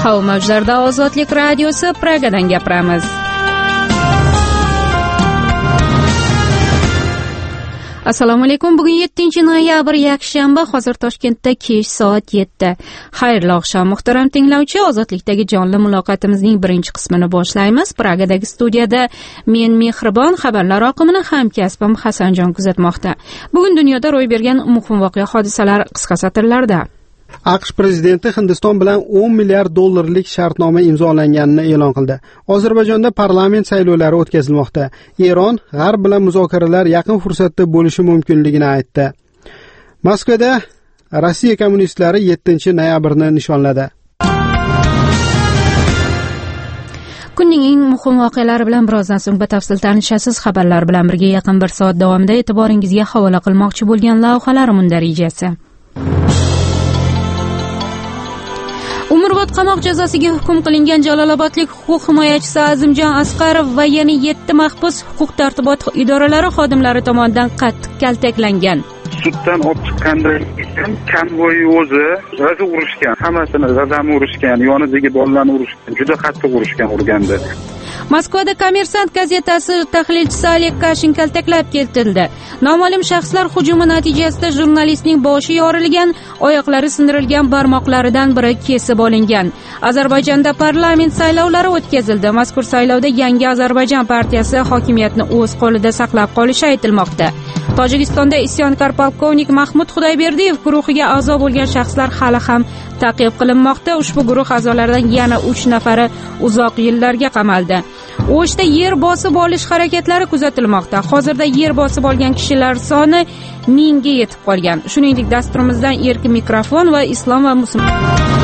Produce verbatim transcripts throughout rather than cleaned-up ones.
Havo mavjlarida Ozodlik radiosi Pragadan gapiramiz. Assalomu alaykum. Bugun yettinchi noyabr yakshanba, hozir Toshkentda kech soat yetti. Xayrli oqshom muhtaram tinglovchi. Ozodlikdagi jonli muloqotimizning birinchi qismini boshlaymiz. Pragadagi studiyada men Mehribon, xabarlar oqimini hamkasbim Hasanjon kuzatmoqda. Bugun dunyoda ro'y bergan muhim voqea hodisalar qisqa satrlarda. AQSh prezidenti Hindiston bilan o'n milliard dollarlik shartnoma imzolanganini e'lon qildi. Ozarbayjonda parlament saylovlari o'tkazilmoqda. Eron G'arb bilan muzokaralar yaqin fursatda bo'lishi mumkinligini aytdi. Moskvada Rossiya kommunistlari yettinchi noyabrni nishonladi. Kunning eng muhim voqealari bilan birozdan so'ng batafsil tanishasiz. Xabarlar bilan birga yaqin bir soat davomida e'tiboringizga havola qilmoqchi bo'lgan lavhalar mundarijasi. Umrbod qamoq jazosiga hukm qilingan jalolobodlik huquq himoyachisi Azimjon Asqarov va yana yetti mahbus huquq tartibot idoralari xodimlari tomonidan qattiq kaltaklangan. Suddan olib chiqqandan keyin konvoy o'zi o'zi urishgan, hammasini dadam urishgan, yonidagi bolalarni urishgan, juda qattiq urishgan urganda. Moskvada Kommersant gazetasi tahlilchisi Oleg Kashin kaltaklab ketildi. Noma'lum shaxslar hujumi natijasida jurnalistning boshi yorilgan, oyoqlari sindirilgan, barmoqlaridan biri kesib olingan. Ozarbayjonda parlament saylovlari o'tkazildi. Mazkur saylovda Yangi Ozarbayjon partiyasi hokimiyatni o'z qo'lida saqlab qolishi aytilmoqda. Tojikistonda isyonkor polkovnik Mahmud Xudoyberdiyev guruhiga a'zo bo'lgan shaxslar hali ham ta'qib qilinmoqda. Ushbu guruh a'zolaridan yana uch nafari uzoq yillarga qamaldi. O'shda yer bosib olish harakatlari kuzatilmoqda. Hozirda yer bosib olgan kishilar soni mingga yetib qolgan. Shuningdek, dasturimizdan erkin mikrofon va islom va musulmon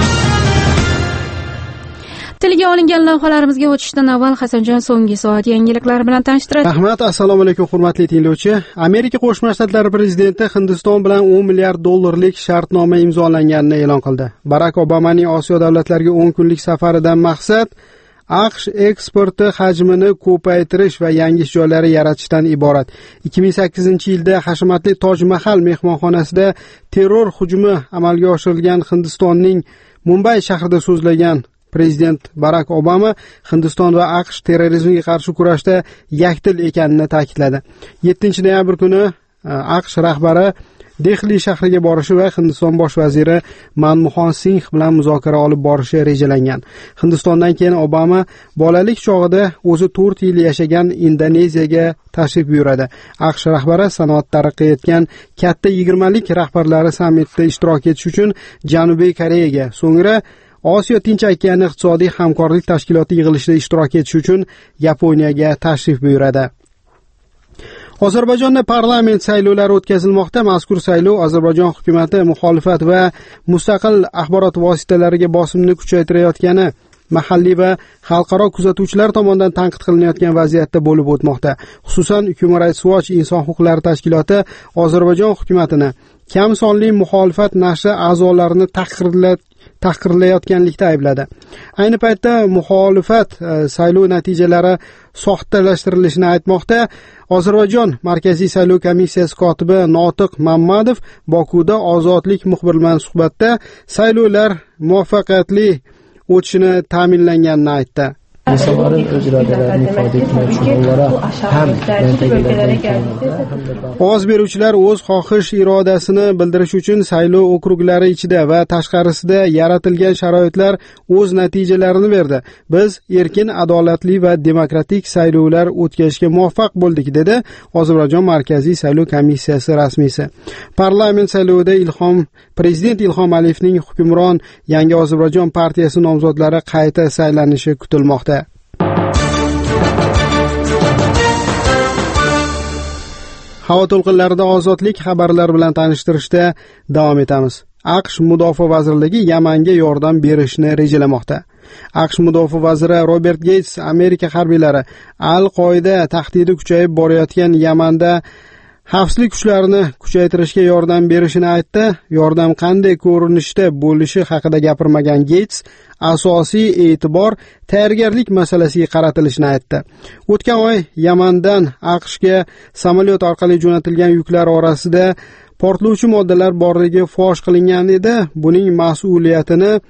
tilga olingan lavhalarimizga o'tishdan avval Hasanjon so'nggi soat yangiliklari bilan tanishtiradi. Rahmat, assalomu alaykum hurmatli tinglovchi. Amerika Qo'shma Shtatlari prezidenti Hindiston bilan o'n milliard dollarlik shartnoma imzolanganini e'lon qildi. Barak Obamaning Osiyo davlatlariga o'n kunlik safaridan maqsad AQSh eksporti hajmini ko'paytirish va yangi ish joylari yaratishdan iborat. ikki ming sakkizinchi yilda hashamatli Toj Mahal mehmonxonasida terror hujumi amalga oshirilgan Hindistonning Mumbay shahrida so'zlagan Prezident Barak Obama Hindiston va AQSh terrorizmga qarshi kurashda yakdil ekanini ta'kidladi. yettinchi noyabr kuni AQSh rahbari Dehli shahriga borishi va Hindiston bosh vaziri Manmohan Singh bilan muzokara olib borishi rejalangan. Hindistondan keyin Obama bolalik chog'ida o'zi to'rt yil yashagan Indoneziyaga tashrif buyuradi. AQSh rahbari sanoat taraqqiy etgan katta yigirmalik rahbarlari sammitida ishtirok etish uchun Janubiy Koreyaga, so'ngra Osiyo Tinch okeani iqtisodiy hamkorlik tashkiloti yig'ilishida ishtirok etish uchun Yaponiyaga tashrif buyuradi. Ozarbayjonda parlament saylovlari o'tkazilmoqda. Mazkur saylov Ozarbayjon hukumatı muxolifat va mustaqil axborot vositalariga bosimni kuchaytirayotgani, mahalliy va xalqaro kuzatuvchilar tomonidan tanqid qilinayotgan vaziyatda bo'lib o'tmoqda. Xususan, Human Rights Watch inson huquqlari tashkiloti Ozarbayjon hukumatini kam sonli muxolifat nashri a'zolarini tahqirlab tahqirlayotganlikda aybladi. Ayni paytda muxolifat saylov natijalari soxtalashtirilishini aytmoqda. Ozarbayjon Markaziy saylov komissiyasi kotibi Notiq Mammadov Bokuda Ozodlik muxbiri bilan suhbatda saylovlar muvaffaqiyatli o'tishini ta'minlanganini aytdi. insonlar o'z irodalarini ifoda etmoqchi o'laroq ham ovoz beruvchilar o'z xohish irodasini bildirish uchun saylov okruglari ichida va tashqarisida yaratilgan sharoitlar o'z natijalarini berdi. Biz erkin, adolatli va demokratik saylovlar o'tkazishga muvaffaq bo'ldik, dedi Ozarbayjon Markaziy saylov komissiyasi rasmiysi. Parlament saylovida Ilhom prezident Ilhom Aliyevning hukmron Yangi Ozarbayjon partiyasi nomzodlari qayta saylanishi kutilmoqda. Havo to'lqinlarida ozodlik xabarlar bilan tanishtirishda davom etamiz. AQSh Mudofaa vazirligi Yamanga yordam berishni rejalamoqda. AQSh Mudofaa vaziri Robert Gates Amerika harbiylari Al-Qoida tahdidi kuchayib borayotgan Yamanda xavfsizlik kuchlarini kuchaytirishga yordam berishini aytdi. Yordam qanday ko'rinishda bo'lishi haqida gapirmagan Gates asosiy e'tibor tayyorgarlik masalasiga qaratilishini aytdi. O'tgan oy Yamandan AQShga samolyot orqali jo'natilgan yuklar orasida portlovchi moddalar borligi fosh qilingan edi. Buning mas'uliyatini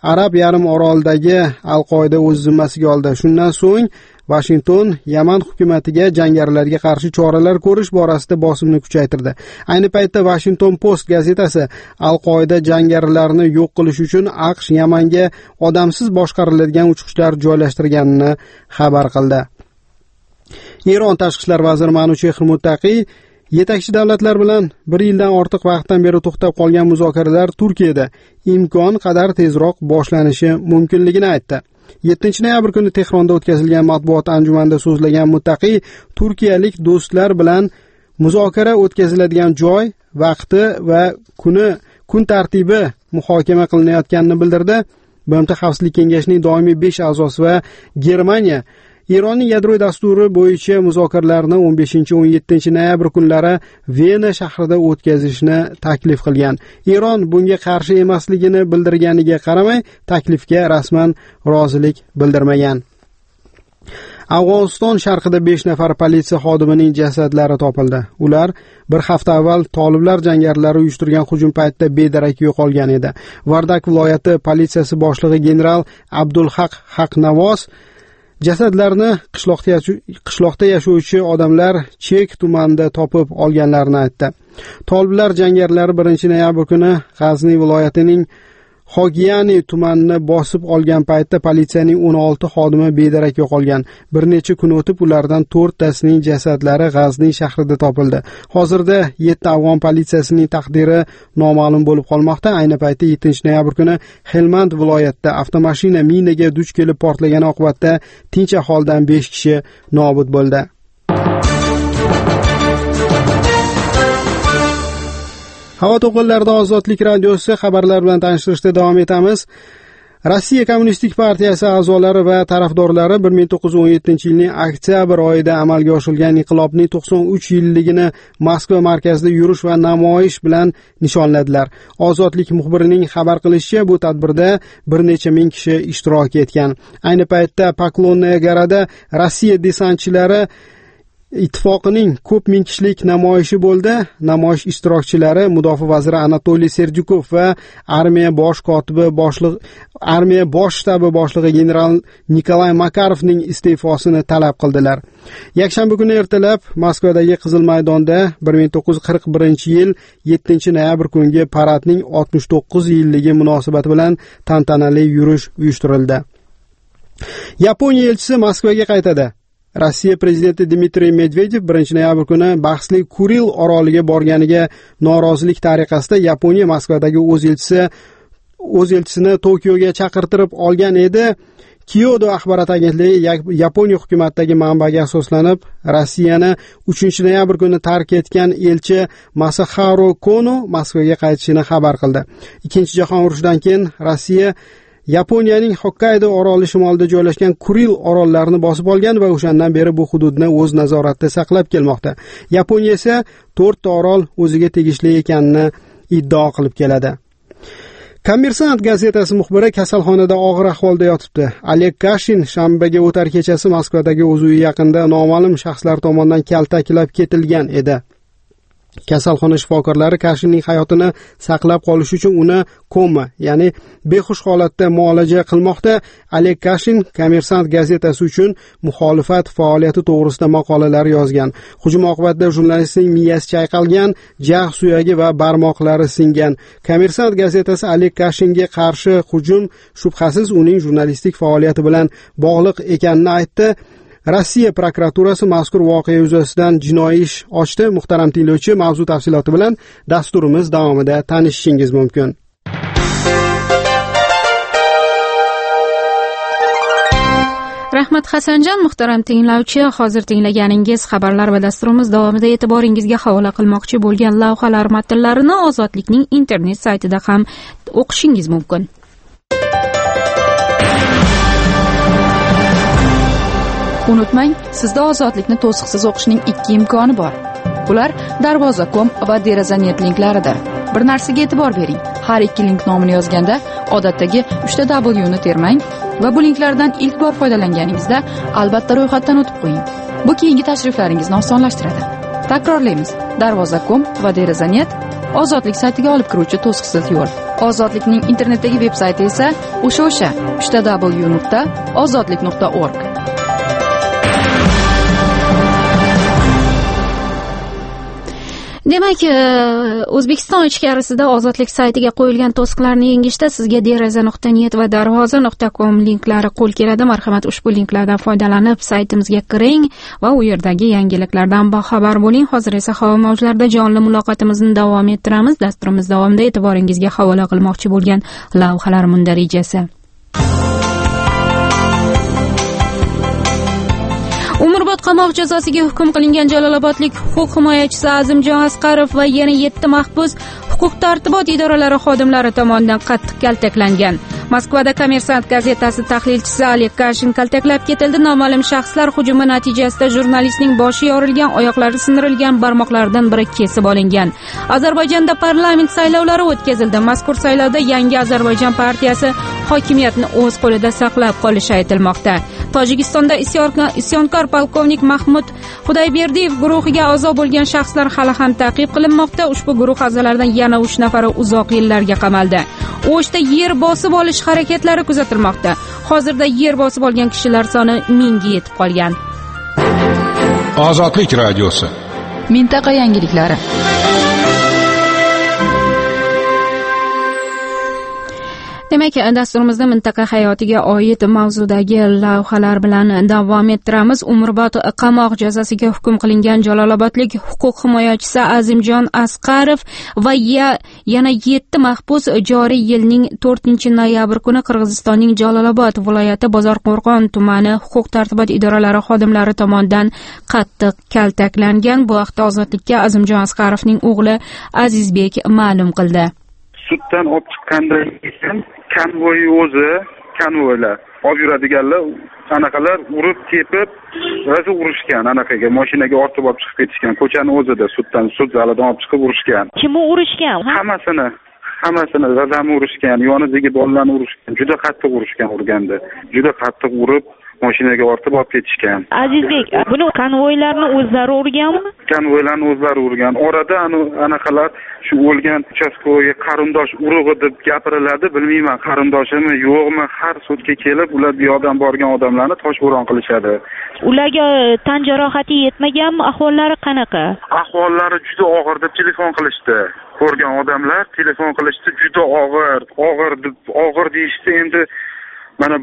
Arab yarim orolidagi Al-Qoida o'z zimmasiga oldi. Shundan so'ng Washington Yaman hukumatiga jangarilarga qarshi choralar ko'rish borasida bosimni kuchaytirdi. Ayni paytda Washington Post gazetasi Al-Qoida jangarilarini yo'q qilish uchun AQSh Yamanga odamsiz boshqariladigan uchquchlar joylashtirganini xabar qildi. Eron tashqi ishlar vaziri Manuchehr Muttaqiy yetakchi davlatlar bilan bir yildan ortiq vaqtdan beri to'xtab qolgan muzokaralar Turkiyada imkon qadar tezroq boshlanishi mumkinligini aytdi. yettinchi noyabr kuni Tehronda o'tkazilgan matbuot anjumanida so'zlagan Muttaqiy turkiyalik do'stlar bilan muzokara o'tkaziladigan joy, vaqti va kuni kun tartibi muhokama qilinayotganini bildirdi. B M T Xavfsizlik kengashining doimiy besh a'zosi va Germaniya Eronning yadroviy dasturi bo'yicha muzokaralarni o'n beshinchi o'n yettinchi noyabr kunlari Vena shahrida o'tkazishni taklif qilgan. Eron bunga qarshi emasligini bildirganiga qaramay, taklifga rasman rozilik bildirmagan. Afg'oniston sharqida besh nafar politsiya xodimining jasadlari topildi. Ular bir hafta avval toliblar jangarilari uyushtirgan hujum paytida bedarak yo'qolgan edi. Vardak viloyati politsiyasi boshlig'i general Abdulhaq Haqnavoz jasadlarni qishloqda qishloqda yashovchi odamlar Chek tumanida topib olganlarini aytdi. Toliblar jangarilari birinchi noyabr kuni G'azni viloyatining Xogiyani tumanini bosib olgan paytda politsiyaning o'n olti xodimi bedarak yo'qolgan. Bir necha kun o'tib ulardan to'rttasining jasadlari G'azni shahrida topildi. Hozirda yetti afg'on politsiyasining taqdiri noma'lum bo'lib qolmoqda. Ayni paytda yettinchi noyabr kuni Helmand viloyatida avtomashina minaga duch kelib portlagan oqibatda tinch aholidan besh kishi nobud bo'ldi. Havo to'lqinlarida Ozodlik radiosi xabarlar bilan tanishtirishda davom etamiz. Rossiya Kommunistik partiyasi a'zolari va tarafdorlari bir ming to'qqiz yuz o'n yettinchi yilning oktyabr oyida amalga oshirilgan inqilobning to'qson uch yilligini Moskva markazida yurish va namoyish bilan nishonladilar. Ozodlik muxbirining xabar qilishicha, bu tadbirda bir necha ming kishi ishtirok etgan. Ayni paytda Poklonnoye Gorada Rossiya desantchilari ittifoqining ko'p ming kishilik namoyishi bo'ldi. Namoyish ishtirokchilari mudofaa vaziri Anatoliy Serdyukov va armiya bosh kotibi boshliq armiya bosh shtabi boshlig'i general Nikolay Makarovning iste'fosini talab qildilar. Yakshanba kuni ertalab Moskvadagi Qizil maydonda bir ming to'qqiz yuz qirq birinchi yil yettinchi noyabr kungi paradning oltmish to'qqiz yilligi munosabati bilan tantanali yurish uyushtirildi. Yaponiya elchisi Moskvaga qaytadi. Rossiya prezidenti Dmitriy Medvedev birinchi noyabr kuni bahsli Kuril oroliga borganiga norozilik tariqasida Yaponiya Moskvadagi o'z elchisi o'z elchisini Tokioga chaqirtirib olgan edi. Kyoto axborot agentligi Yaponiya hukumatidagi manbaga asoslanib, Rossiyani uchinchi noyabr kuni tark etgan elchi Masaharu Kono Moskvaga qaytishini xabar qildi. Ikkinchi jahon urushidan keyin Rossiya Yaponiyaning Hokkaydo oroli shimolida joylashgan Kuril orollarini bosib olgan va o'shandan beri bu hududni o'z nazoratida saqlab kelmoqda. Yaponiya esa to'rtta orol o'ziga tegishli ekanini iddao qilib keladi. Kommersant gazetasi muxbiri kasalxonada og'ir ahvolda yotibdi. Oleg Kashin shanbaga o'tar kechasi Moskvadagi o'z uyi yaqinida noma'lum shaxslar tomonidan kaltaklab ketilgan edi. Kasalxona shifokorlari Kashinning hayotini saqlab qolish uchun uni koma, ya'ni behush holatda muolaja qilmoqda. Oleg Kashin Kommersant gazetasi uchun muxolifat faoliyati to'g'risida maqolalar yozgan. Hujum oqibatida jurnalistning miyasi chayqalgan, jag' suyagi va barmoqlari singan. Kommersant gazetasi Oleg Kashinga qarshi hujum shubhasiz uning jurnalistik faoliyati bilan bog'liq ekanini aytdi. Rossiya prokuraturasi mazkur voqea yuzasidan jinoiy ish ochdi. Muhtaram tinglovchi, mavzu tafsiloti bilan dasturimiz davomida tanishishingiz mumkin. Rahmat Hasanjon. Muhtaram tinglovchi, hozir tinglaganingiz xabarlar va dasturimiz davomida e'tiboringizga havola qilmoqchi bo'lgan lavhalar matnlarini Ozodlikning internet saytida ham o'qishingiz mumkin. Unutmang, sizda Ozodlikni to'siqsiz o'qishning ikki imkoni bor. Bular darvoza nokta com va derazanet linklarida. Bir narsaga e'tibor bering. Har ikki link nomini yozganda odatdagi uchta W ni termang va bu linklardan ilk bor foydalanganingizda albatta ro'yxatdan o'tib qo'ying. Bu keyingi tashriflaringizni osonlashtiradi. Takrorlaymiz. darvoza nokta com va derazanet Ozodlik saytiga olib kiruvchi to'siqsiz yo'l. Ozodlikning internetdagi veb-sayti esa o'sha o'sha uchta w nuqta ozodlik nuqta org. Demak, O'zbekiston ichkarisida Ozodlik saytiga qo'yilgan to'siqlarni yengishda sizga deraza nuqta net va darvoza nuqta com linklari qo'l keladi. Marhamat, ushbu linklardan foydalanib saytimizga kiring va u yerdagi yangiliklardan boxabar bo'ling. Hozir esa havo mavjlarida jonli muloqotimizni davom ettiramiz. Dasturimiz davomida e'tiboringizga havola qilmoqchi bo'lgan lavhalar mundarijasi. Umrbod qamoq jazosiga hukm qilingan Jalolobodlik huquq himoyachisi Azimjon Asqarov va yana yetti mahbus huquq tartibot idoralari xodimlari tomonidan qattiq kaltaklangan. Moskvada Kommersant gazetasi tahlilchisi Oleg Kashin kaltaklab ketildi. Noma'lum shaxslar hujumi natijasida jurnalistning boshi yorilgan, oyoqlari sindirilgan, barmoqlaridan biri kesib olingan. Ozarbayjonda parlament saylovlari o'tkazildi. Mazkur saylovda yangi Ozarbayjon partiyasi hokimiyatni o'z qo'lida saqlab qolishi aytilmoqda. Tojikistonda isyonkor polkovnik Mahmud Xudayberdiyev guruhiga a'zo bo'lgan shaxslar hali ham ta'qib qilinmoqda. Ushbu guruh a'zolaridan yana uch nafari uzoq yillarga qamaldi. O'shda yer bosib olish harakatlari kuzatilmoqda. Hozirda yer bosib olgan kishilar soni mingga yetib qolgan. Ozodlik radiosi. Mintaqa yangiliklari. Demak, dasturimizda mintaqa hayotiga oid mavzudagi lavhalar bilan davom ettiramiz. Umrbod qamoq jazosiga hukm qilingan Jalolobodlik huquq himoyachisi Azimjon Asqarov va yana yetti mahbus joriy yilning to'rtinchi noyabr kuni Qirg'izistonning Jalolobod viloyati Bozorqo'rg'on tumani huquq tartibot idoralari xodimlari tomonidan qattiq kaltaklangan. Bu haqda Ozodlikka Azimjon Asqarovning o'g'li Azizbek ma'lum qildi. Suddan olib chiqqandan keyin konvoy o'zi, konvoylar olib yuradiganlar anaqalar urib tepib, o'zi urishgan, anaqaga mashinaga ortib olib chiqib ketishgan. Ko'chani o'zida suddan, sud zalidan olib chiqib urishgan. Kimni urishgan? Hammasini, hammasini dadamni urishgan, yonidagi bolalarni urishgan. Juda qattiq urishgan, urganda. Juda qattiq urib mashinaga ortib olib ketishgan. Azizbek, buni konvoylarni o'zlari urganmi? Konvoylarni o'zlari urgan. Orada anaqalar shu o'lgan uchastkoviy qarindosh urug'i deb gapiriladi, bilmayman qarindoshimi yo'qmi, har sudga kelib ular bu yoqdan borgan odamlarni toshbo'ron qilishadi. Ularga tan jarohati yetmaganmi? Ahvollari qanaqa? Ahvollari juda og'ir deb telefon qilishdi. Ko'rgan odamlar telefon qilishdi, juda og'ir, og'ir deb og'ir deyishdi. Endi mana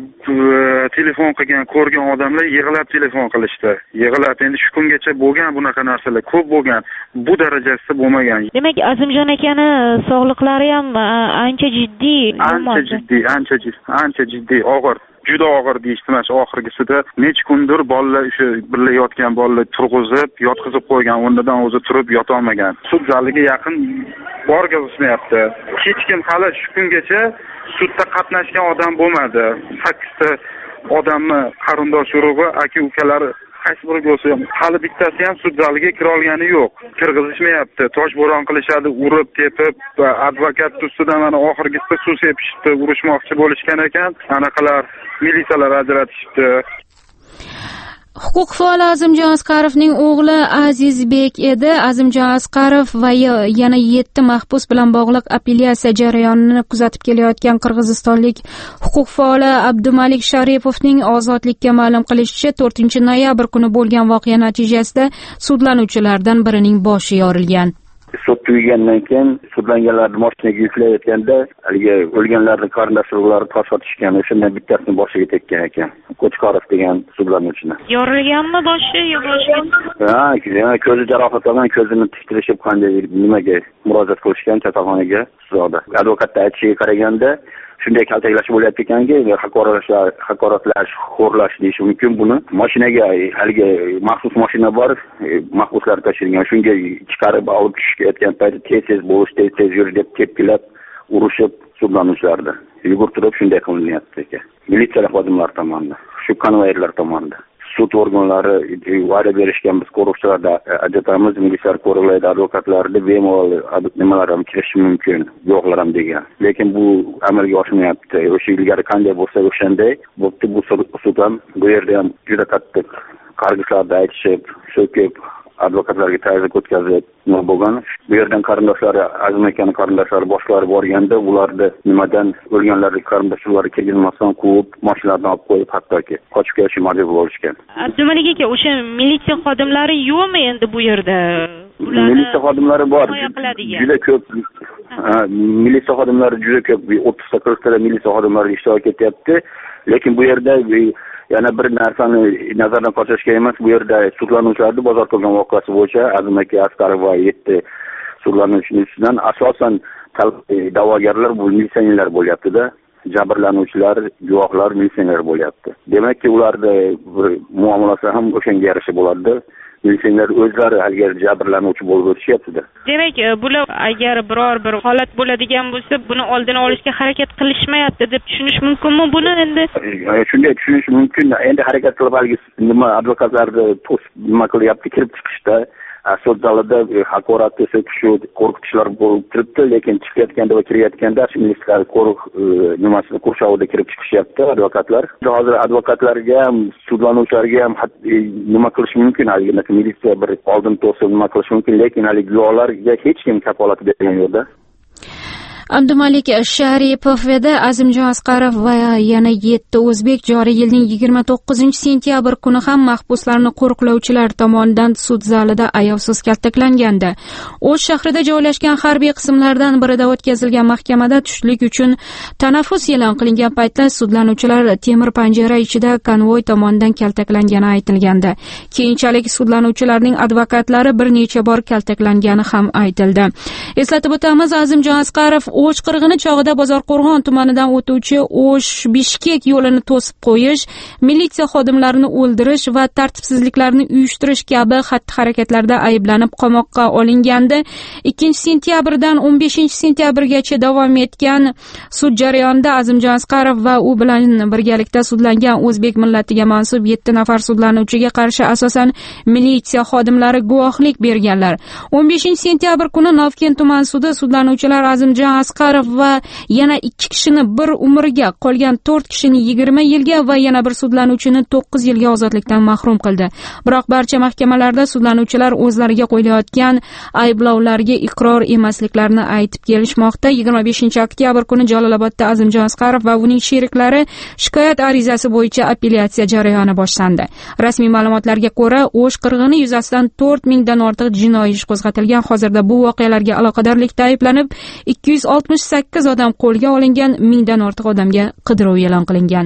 telefon qilgan ko'rgan odamlar yig'lab telefon qilishdi. Yig'lab, endi shu kungacha bo'lgan bunaqa narsalar ko'p bo'lgan, bu darajasida bo'lmagan. Demak, Azimjon akani sog'liqlari ham ancha jiddiy, ancha jiddiy, ancha jiddiy, ancha jiddiy, og'ir. Juda og'ir deyishdi. Mana shu oxirgisida necha kundir bolalar o'sha birga yotgan bolalar turg'izib, yotqizib qo'ygan, o'rnidan o'zi turib yota olmagan. Sud zaliga yaqin borgizishmayapti. Hech kim hali shu kungacha sudda qatnashgan odam bo'lmadi. sakkizta odamni qarindosh urug'i, aka-ukalari qaysi biri bo'lsa ham hali bittasi ham sud zaliga kira olgani yo'q. Kirgizishmayapti. Toshbo'ron qilishadi, urib, tepib, advokat ustidan mana oxirgisida suv sepishibdi, urishmoqchi bo'lishgan ekan. Anaqalar militsiyalar ajratishibdi. Huquq faoli Azimjon Asqarovning o'g'li Azizbek edi. Azimjon Asqarov va yana yetti mahbus bilan bog'liq apellyatsiya jarayonini kuzatib kelayotgan qirg'izistonlik huquq faoli Abdumalik Sharipovning Ozodlikka ma'lum qilishicha, to'rtinchi noyabr kuni bo'lgan voqea natijasida sudlanuvchilardan birining boshi yorilgan. Sud tugagandan keyin sudlanganlarni mashinaga yuklayotganda haligi o'lganlarning qarindosh-urug'lari tosh otishgan. O'shandan bittasini boshiga tekkan ekan. Qo'chqorov degan sudlanuvchini. Yorilganmi boshi yo boshqa? Ha, ko'zi jarohat olgan, ko'zini tiktirishib qanday nimaga murojaat qilishgan kasalxonaga sudda. Advokatning aytishiga qaraganda shunday kaltaklash bo'layapti ekanki, haqoratlash, haqoratlash, xo'rlash deyish mumkin buni. Mashinaga haligi maxsus mashina bor, mahbuslar tashilgan. Shunga chiqarib olib tushayotgan paytda tez-tez bo'lish, tez-tez yur deb tepkilab, urishib sudlanuvchilarni yugurtirib shunday qilinyapti ekan. Militsiya xodimlari tomonidan, shu konvoyerlar tomonidan. Sud organlari va'da berishgan, biz qo'riqchilarda ajratamiz, militsiya qo'riqlaydi, advokatlarda bemalol nimalar ham kirishi mumkin, yo'qlar ham degan. Lekin bu amalga oshmayapti. O'sha ilgari qanday bo'lsa o'shanday, bu sud ham bu yerda ham juda qattiq qarg'ishlarda aytishib, so'kib, advokatlarga ta'ziyat o'tkazib nima bo'lgan. Bu yerdan qarindoshlari, Azim akaning qarindoshlari boshlari borganda, ularni nimadan o'lganlarning qarindoshlari kelmasdan quvib, mashinalarni olib qo'yib, hattoki qochib kelishga majbur bo'lishgan. Abdumalik aka, o'sha militsiya xodimlari yo'qmi endi bu yerda? Militsiya xodimlari bor. Juda ko'p. Militsiya xodimlari juda ko'p. o'ttizta qirqta militsiya xodimlari ishtirok etyapti. Lekin bu yerda yana bir narsani nazardan qochirishga emas, bu yerda sudlanuvchilarni bozor qilgan voqeasi bo'yicha Azim aka, Asqarov va yetti sudlanuvchining ustidan asosan da'vogarlar bu militsionerlar bo'lyapti-da. Jabrlanuvchilar, guvohlar militsionerlar bo'lyapti. Demakki, ularda bir muomalasi ham o'shanga yarasha bo'ladi. Militsionerlar o'zlari haligi jabrlanuvchi bo'lib o'tishyapti-da. Demak, bular agar biror bir holat bo'ladigan bo'lsa, buni oldini olishga harakat qilishmayapti deb tushunish mumkinmi buni endi? Shunday tushunish mumkin. Endi harakat qilib haligi nima advokatlarni to'sib nima qilyapti, kirib chiqishda sud zalida haqoratni so'kish, qo'rqitishlar bo'lib turibdi, lekin chiqayotganda va kirayotganda militsiylar qo'riq nimasini qurshovida kirib chiqishyapti advokatlar. Hozir advokatlarga ham, sudlanuvchilarga ham nima qilish mumkin, haligi militsiya bir oldin to'sib nima qilish mumkin, lekin haligi guvohlarga hech kim kafolat bergan yo'qda. Abdumalik Sharipov edi Azimjon Asqarov va yana yetti o'zbek joriy yilning yigirma to'qqizinchi sentyabr kuni ham mahbuslarni qo'riqlovchilar tomonidan sud zalida ayovsiz kaltaklangandi. O'sh shahrida joylashgan harbiy qismlardan birida o'tkazilgan mahkamada tushlik uchun tanaffus e'lon qilingan paytda sudlanuvchilar temir panjara ichida konvoy tomonidan kaltaklangani aytilgandi. Keyinchalik sudlanuvchilarning advokatlari bir necha bor kaltaklangani ham aytildi. Eslatib o'tamiz, Azimjon Asqarov O'sh qirg'ini chog'ida Bozorqo'rg'on tumanidan o'tuvchi O'sh-Bishkek yo'lini to'sib qo'yish, militsiya xodimlarini o'ldirish va tartibsizliklarni uyushtirish kabi xatti-harakatlarda ayblanib qamoqqa olingandi. ikkinchi sentyabrdan o'n beshinchi sentyabrgacha davom etgan sud jarayonida Azimjon Asqarov va u bilan birgalikda sudlangan o'zbek millatiga mansub yetti nafar sudlanuvchiga qarshi asosan militsiya xodimlari guvohlik berganlar. o'n beshinchi sentyabr kuni Novkent tuman sudi sudlanuvchilar Azimjon Asqarov va yana ikki kishini bir umrga, qolgan to'rt kishini yigirma yilga va yana bir sudlanuvchini to'qqiz yilga ozodlikdan mahrum qildi. Biroq barcha mahkamalarda sudlanuvchilar o'zlariga qo'yilayotgan ayblovlarga iqror emasliklarini aytib kelishmoqda. yigirma beshinchi oktyabr kuni Jalolobodda Azimjon Asqarov va uning sheriklari shikoyat arizasi bo'yicha apellyatsiya jarayoni boshlandi. Rasmiy ma'lumotlarga ko'ra, O'sh qirg'ini yuzasidan to'rt mingdan ortiq jinoiy ish qo'zg'atilgan. Hozirda bu voqealarga aloqadorlikda ayblanib ikki yuz oltmish sakkiz odam qo'lga olingan, mingdan ortiq odamga qidiruv e'lon qilingan.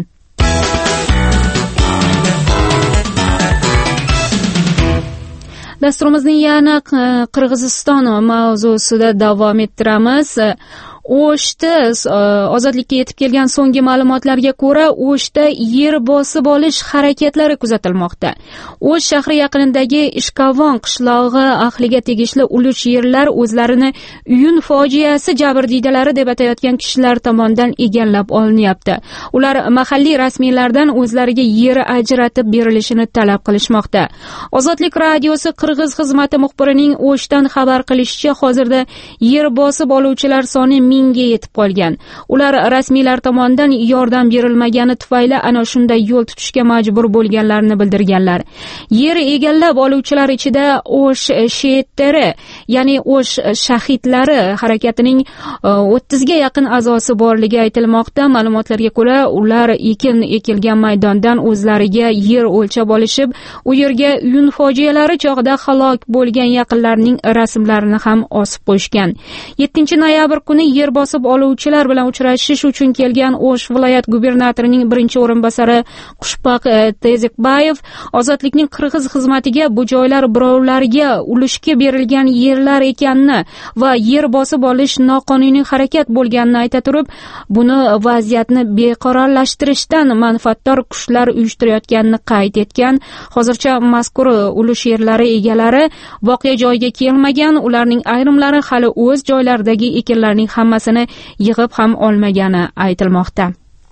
Dasturimizning yana Qirg'iziston mavzusida davom ettiramiz. O'shda ozodlikka yetib kelgan so'nggi ma'lumotlarga ko'ra, O'shda yer bosib olish harakatlari kuzatilmoqda. O'sh shahri yaqinidagi Ishkovon qishlog'i ahliga tegishli ulush yerlar o'zlarini uyun fojiasi jabrdiydalari deb atayotgan kishilar tomonidan egallab olinyapti. Ular mahalliy rasmiylardan o'zlariga yer ajratib berilishini talab qilishmoqda. Ozodlik radiosi Qirg'iz xizmati muxbirining O'shdan xabar qilishicha, hozirda yer bosib oluvchilar soni mingga yetib qolgan. Ular rasmiylar tomonidan yordam berilmagani tufayli ana shunday yo'l tutishga majbur bo'lganlarini bildirganlar. Yer egallab oluvchilar ichida O'sh shehitlari, ya'ni O'sh shahidlari harakatining o'ttizga yaqin a'zosi borligi aytilmoqda. Ma'lumotlarga ko'ra, ular ekin ekilgan maydondan o'zlariga yer o'lchab olishib, u yerga uyun fojialari chog'ida halok bo'lgan yaqinlarining rasmlarini ham osib qo'yishgan. yettinchi noyabr kuni yer bosib oluvchilar bilan uchrashish uchun kelgan O'sh viloyat gubernatorining birinchi o'rinbosari Qushbaq Tezekbayev ozodlikning Qirg'iz xizmatiga bu joylar birovlarga ulushga berilgan yerlar ekanini va yer bosib olish noqonuniy harakat bo'lganini ayta turib, buni vaziyatni beqarorlashtirishdan manfaatdor kuchlar uyushtirayotganini qayd etgan. Hozircha mazkur ulush yerlari egalari voqea joyiga kelmagan, ularning ayrimlari hali o'z joylaridagi ekinlarning hammasini yig'ib ham olmagani aytilmoqda.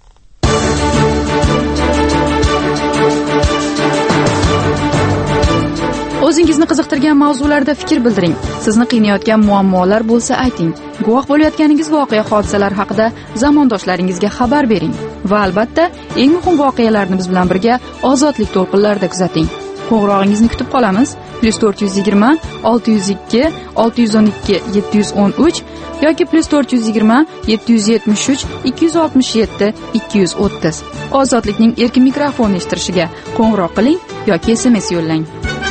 O'zingizni qiziqtirgan mavzularda fikr bildiring. Sizni qiynayotgan muammolar bo'lsa ayting. Guvoh bo'layotganingiz voqea hodisalar haqida zamondoshlaringizga xabar bering va albatta, eng muhim voqealarni biz bilan birga Ozodlik to'lqinlarida kuzating. Qo'ng'irog'ingizni kutib qolamiz. plus to'rt yuz yigirma olti yuz ikki olti yuz o'n ikki yetti yuz o'n uch yoki plus to'rt yuz yigirma yetti yuz yetmish uch ikki yuz oltmish yetti ikki yuz o'ttiz. Ozodlikning erkin mikrofon eshittirishiga qo'ng'iroq qiling yoki S M S yo'llang.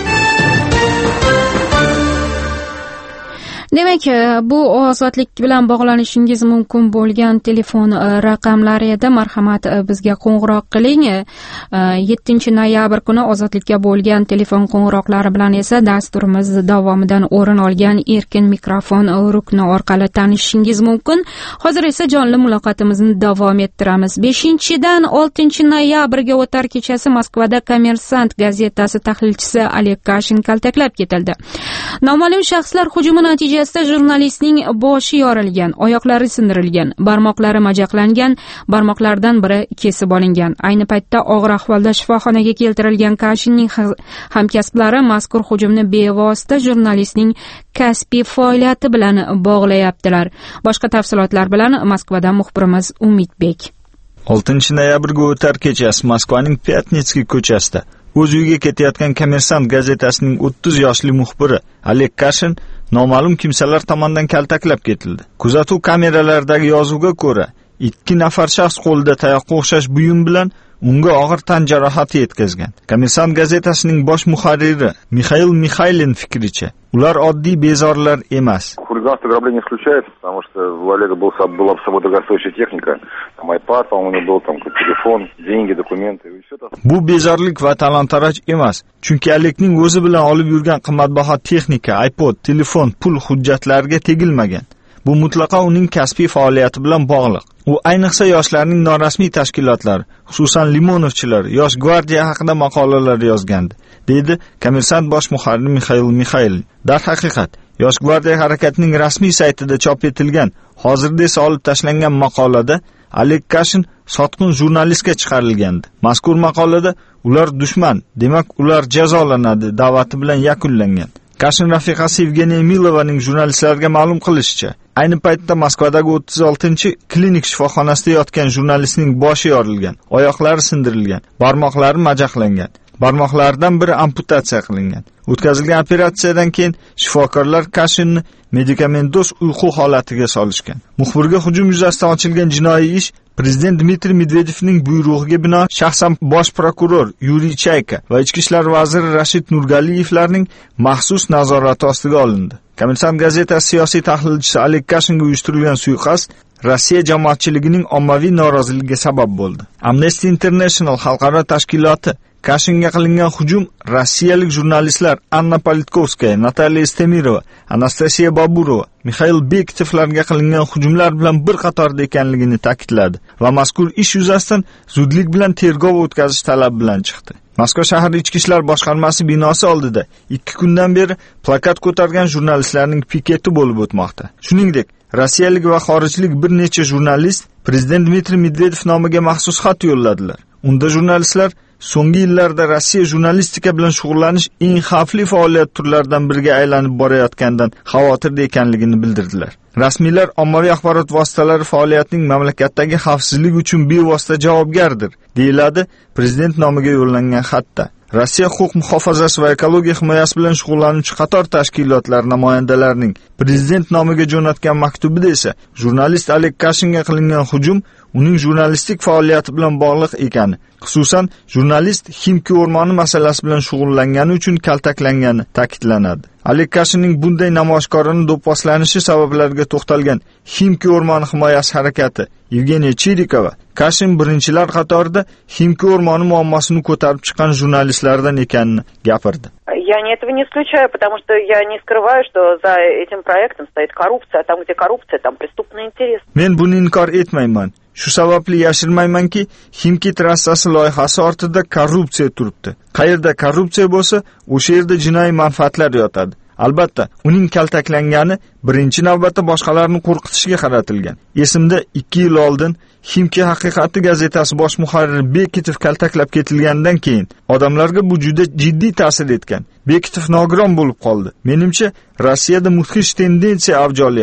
Demak, bu ozodlik bilan bog'lanishingiz mumkin bo'lgan telefon raqamlari edi. Marhamat, bizga qo'ng'iroq qiling. yettinchi noyabr kuni ozodlikka bo'lgan telefon qo'ng'iroqlari bilan esa dasturimiz davomidan o'rin olgan erkin mikrofon rukni orqali tanishishingiz mumkin. Hozir esa jonli muloqotimizni davom ettiramiz. beshinchidan oltinchi noyabrga o'tar kechasi Moskvada Kommersant gazetasi tahlilchisi Oleg Kashin kaltaklab ketildi. Noma'lum shaxslar hujumi natijasida jurnalistning boshi yorilgan, oyoqlari sindirilgan, barmoqlari majaqlangan, barmoqlardan biri kesib olingan. Ayni paytda og'ir ahvolda shifoxonaga keltirilgan Kashinning hamkasblari mazkur hujumni bevosita jurnalistning kasbiy faoliyati bilan bog'layaptilar. Boshqa tafsilotlar bilan Moskvadan muxbirimiz Umidbek. oltinchi noyabrga o'tar kechasi Moskvaning Pyatnitskiy ko'chasida o'z uyiga ketayotgan Kommersant gazetasining o'ttiz yoshli muxbiri Oleg Kashin noma'lum kimsalar tomonidan kaltaklab ketildi. Kuzatuv kameralaridagi yozuvga ko'ra, ikki nafar shaxs qo'lida tayoqqa o'xshash buyum bilan unga og'ir tan jarohati yetkazgan. Kommersant gazetasining bosh muharriri Mixail Mixaylin fikricha, ular oddiy bezorilar emas. Хулиганство, ограбление исключается, потому что у Олега был, была с собой дорогостоящая техника, там iPad, по-моему, у него был там телефон, деньги, документы и все это. Bu bezorlik va talon-taroj emas, chunki Olegning o'zi bilan olib yurgan qimmatbaho texnika, iPod, telefon, pul hujjatlariga tegilmagan. Bu mutlaqo uning kasbiy faoliyati bilan bog'liq. U ayniqsa yoshlarning norasmiy tashkilotlari, xususan limonovchilar, yosh gvardiya haqida maqolalar yozgandi, dedi Kommersant bosh muharriri Mixail Mixaylin. Darhaqiqat, Yosh gvardiya harakatining rasmiy saytida chop etilgan, hozirda esa olib tashlangan maqolada Oleg Kashin sotqin jurnalistga chiqarilgandi. Mazkur maqolada ular dushman, demak ular jazolanadi da'vati bilan yakunlangan. Kashin rafiqasi Evgeniya Milovaning jurnalistlarga ma'lum qilishicha, ayni paytda Moskvadagi o'ttiz oltinchi klinik shifoxonasida yotgan jurnalistning boshi yorilgan, oyoqlari sindirilgan, barmoqlari majaqlangan. Barmoqlaridan biri amputatsiya qilingan. O'tkazilgan operatsiyadan keyin shifokorlar Kashinni medikamentos uyqu holatiga solishgan. Muxbirga hujum yuzasidan ochilgan jinoiy ish Prezident Dmitriy Medvedevning buyrug'iga binoan shaxsan bosh prokuror Yuriy Chayka va ichki ishlar vaziri Rashid Nurgaliyevlarning maxsus nazorati ostiga olindi. Kommersant gazetasi siyosiy tahlilchisi Oleg Kashinga uyushtirilgan suiqasd Rossiya jamoatchiligining ommaviy noroziligiga sabab bo'ldi. Amnesty International xalqaro tashkiloti Kashinga qilingan hujum rossiyalik jurnalistlar Anna Politkovskaya, Natalya Estemirova, Anastasiya Baburova, Mikhail Bekitovlarga qilingan hujumlar bilan bir qatorda ekanligini ta'kidladi va mazkur ish yuzasidan zudlik bilan tergov o'tkazish talabi bilan chiqdi. Moskva shahar ichki ishlar boshqarmasi binosi oldida ikki kundan beri plakat ko'targan jurnalistlarning piketi bo'lib o'tmoqda. Shuningdek, rossiyalik va xorijlik bir necha jurnalist Prezident Dmitriy Medvedev nomiga maxsus xat yo'lladilar. Unda jurnalistlar so'nggi yillarda Rossiya jurnalistika bilan shug'ullanish eng xavfli faoliyat turlaridan biriga aylanib borayotganidan xavotirda ekanligini bildirdilar. Rasmiylar ommaviy axborot vositalari faoliyatining mamlakatdagi xavfsizlik uchun bevosita javobgardir, deyiladi prezident nomiga yo'llangan xatda. Rossiya huquq muhofazasi va ekologiya himoyasi bilan shug'ullanuvchi qator tashkilotlar namoyandalarining prezident nomiga jo'natgan maktubida esa jurnalist Oleg Kashinga qilingan hujum uning jurnalistik faoliyati bilan bog'liq ekani, xususan jurnalist Ximki o'rmoni masalasi bilan shug'ullangani uchun kaltaklangani ta'kidlanadi. Oleg Kashinning bunday namoyishkorona do'pposlanishi sabablariga to'xtalgan Ximki o'rmoni himoyasi harakati Evgeniya Chirikova Kashin birinchilar qatorida Ximki o'rmoni muammosini ko'tarib chiqqan jurnalistlardan ekanini gapirdi. Я этого не исключаю, потому что я не скрываю, что за этим проектом стоит коррупция, а там, где коррупция, там преступный интерес. Men buni inkor etmayman. Shu sababli yashirmaymanki, Ximki trassasi loyihasi ortida korrupsiya turibdi. Qayerda korrupsiya bo'lsa, o'sha yerda jinoiy manfaatlar yotadi. Albatta, uning kaltaklangani birinchi navbatda boshqalarni qo'rqitishga qaratilgan. Esimda ikki yil oldin Ximki haqiqati gazetasi bosh muharriri Bekitov kaltaklab ketilgandan keyin odamlarga bu juda jiddiy ta'sir etgan. Bekitov nogiron bo'lib qoldi. Menimcha, Rossiyada mudhish tendensiya avj olyapti.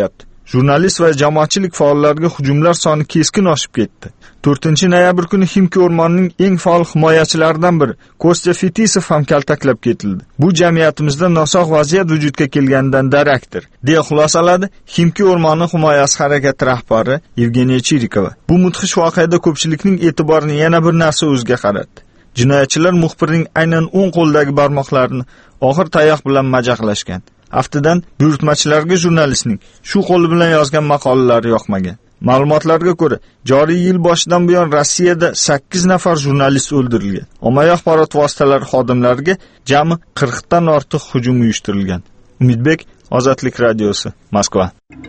Jurnalist va jamoatchilik faollariga hujumlar soni keskin oshib ketdi. to'rtinchi noyabr kuni Ximki o'rmonining eng faol himoyachilaridan biri Kostya Fetisov ham kaltaklab ketildi. Bu jamiyatimizda nosog' vaziyat vujudga kelganidan darakdir, deya xulosaladi Ximki o'rmoni himoyasi harakati rahbari Evgeniya Chirikova. Bu mudhish voqeada ko'pchilikning e'tiborini yana bir narsa o'ziga qaratdi. Jinoyatchilar muxbirning aynan o'ng qo'ldagi barmoqlarini og'ir tayoq bilan majaqlashgan. Aftidan buyurtmachilarga jurnalistning shu qo'li bilan yozgan maqolalari yoqmagan. Ma'lumotlarga ko'ra, joriy yil boshidan buyon Rossiyada sakkiz nafar jurnalist o'ldirilgan. Ommaviy axborot vositalari xodimlariga jami qirq dan ortiq hujum uyushtirilgan. Umidbek, Ozodlik radiosi, Moskva.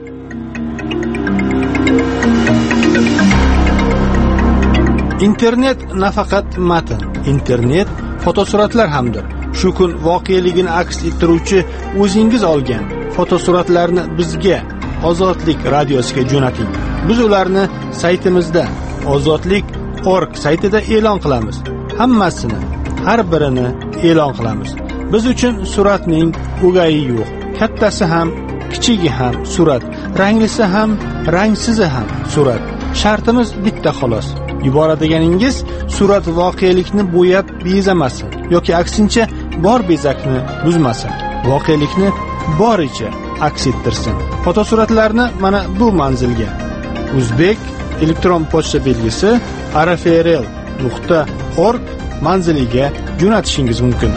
Internet nafaqat matn, internet fotosuratlar hamdir. Shu kun voqeligini aks ettiruvchi o'zingiz olgan fotosuratlarni bizga Ozodlik radiosiga jo'nating. Biz ularni saytimizda ozodlik dot org saytida e'lon qilamiz. Hammasini, har birini e'lon qilamiz. Biz uchun suratning o'gayi yo'q. Kattasi ham, kichigi ham surat, ranglisi ham, rangsizi ham surat. Shartimiz bitta xolos. Yuboradiganingiz surat voqelikni bo'yab bezamasin yoki aksincha bor bezakni buzmasin. Voqelikni boricha aks ettirsin. Fotosuratlarni mana bu manzilga Uzbek elektron pochta belgisi r f r l nuqta org manziliga jo'natishingiz mumkin.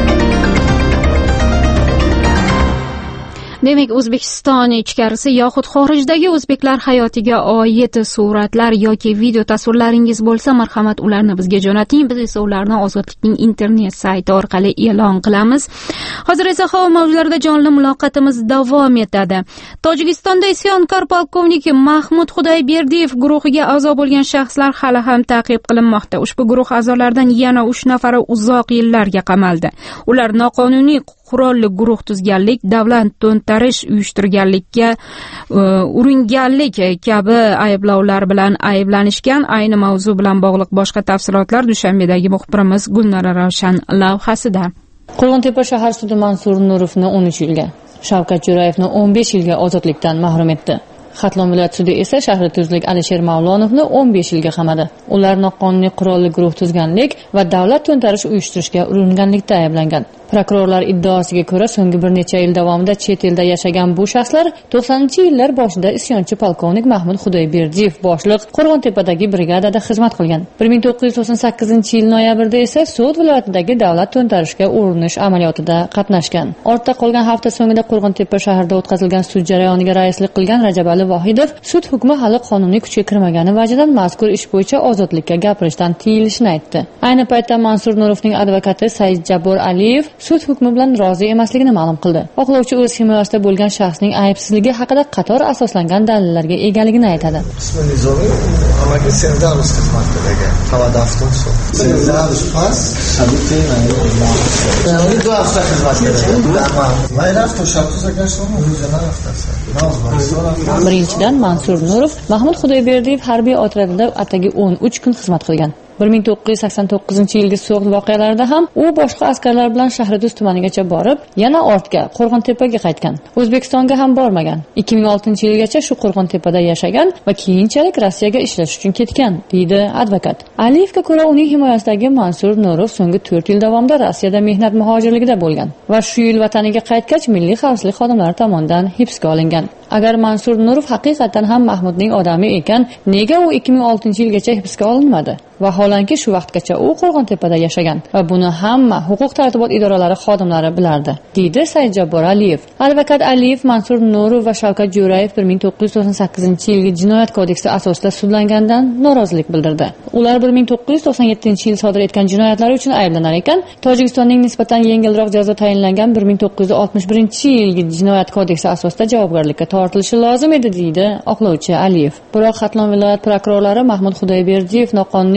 Demak, O'zbekiston ichkarisi yoxud xorijdagi o'zbeklar hayotiga oid suratlar yoki video tasvirlaringiz bo'lsa, marhamat ularni bizga jo'nating. Biz esa ularni Ozodlikning internet sayti orqali e'lon qilamiz. Hozir esa havo mavjlarida jonli muloqotimiz davom etadi. Tojikistonda isyonkor polkovnik Mahmud Xudoyberdiyev guruhiga a'zo bo'lgan shaxslar hali ham ta'qib qilinmoqda. Ushbu guruh a'zolaridan yana uch nafari uzoq yillarga qamaldi. Ular noqonuniy qurolli guruh tuzganlik, davlat to'ntarish uyushtirganlikka uringanlik kabi ayblovlar bilan ayblanishgan. Ayni mavzu bilan bog'liq boshqa tafsilotlar Dushanbedagi muxbirimiz Gulnora Ravshan lavhasida. Qo'rg'ontepa shahar sudi Mansur Nurovni o'n uch yilga, Shavkat Jo'rayevni o'n besh yilga ozodlikdan mahrum etdi. Xatlon viloyat sudi esa Shahrituzlik Alisher Mavlonovni o'n besh yilga qamadi. Ular noqonuniy qurolli guruh tuzganlik va davlat to'ntarish uyushtirishga uringanlikda ayblangan. Prokurorlar iddaosiga ko'ra, so'nggi bir necha yil davomida chet elda yashagan bu shaxslar to'qsoninchi yillar boshida isyonchi polkovnik Mahmud Xudoyberdiyev boshliq Qo'rg'ontepadagi brigadada xizmat qilgan. bir ming to'qqiz yuz to'qson sakkizinchi yil noyabrda esa So'g'd viloyatidagi davlat to'ntarishga urinish amaliyotida qatnashgan. Ortda qolgan hafta so'ngida Qo'rg'ontepa shahrida o'tkazilgan sud jarayoniga raislik qilgan Rajabali Vohidov sud hukmi hali qonuniy kuchga kirmagani vajidan mazkur ish bo'yicha ozodlikka gapirishdan tiyilishini aytdi. Ayni paytda Mansur Nurovning advokati Said Jabor Aliyev sud hukmi bilan rozi emasligini ma'lum qildi. Oqlovchi o'z himoyasida bo'lgan shaxsning aybsizligi haqida qator asoslangan dalillarga egaligini aytadi. Birinchidan, Mansur Nurov Mahmud Xudoyberdiyev harbiy otryadida atigi o'n uch kun xizmat qilgan. bir ming to'qqiz yuz sakson to'qqizinchi yilgi So'g'd voqealarida ham u boshqa askarlar bilan Shahriduz tumanigacha borib, yana ortga Qo'rg'ontepaga qaytgan. O'zbekistonga ham bormagan. ikki ming oltinchi yilgacha shu Qo'rg'ontepada yashagan va keyinchalik Rossiyaga ishlash uchun ketgan, deydi advokat. Aliyevga ko'ra, uning himoyasidagi Mansur Nurov so'nggi to'rt yil davomida Rossiyada mehnat muhojirligida bo'lgan va shu yil vataniga qaytgach milliy xavfsizlik xodimlari tomonidan hibsga olingan. Agar Mansur Nurov haqiqatan ham Mahmudning odami ekan, nega u ikki ming oltinchi yilgacha hibsga olinmadi? Vaholanki shu vaqtgacha u Qo'rg'ontepada yashagan va buni hamma huquq-tartibot idoralari xodimlari bilardi, deydi Said Jabor Aliyev. Advokat Aliyev Mansur Nurov va Shavkat Jo'rayev bir ming to'qqiz yuz to'qson sakkizinchi yilgi jinoyat kodeksi asosida sudlangandan norozilik bildirdi. Ular bir ming to'qqiz yuz to'qson yettinchi yil sodir etgan jinoyatlari uchun ayblanar ekan, Tojikistonning nisbatan yengilroq jazo tayinlangan bir ming to'qqiz yuz oltmish birinchi yilgi jinoyat kodeksi asosida javobgarlikka tortilishi lozim edi, deydi oqlovchi Aliyev. Biroq Xatlon viloyat prokurorlari Mahmud Xudoyberdiyev noqonuniy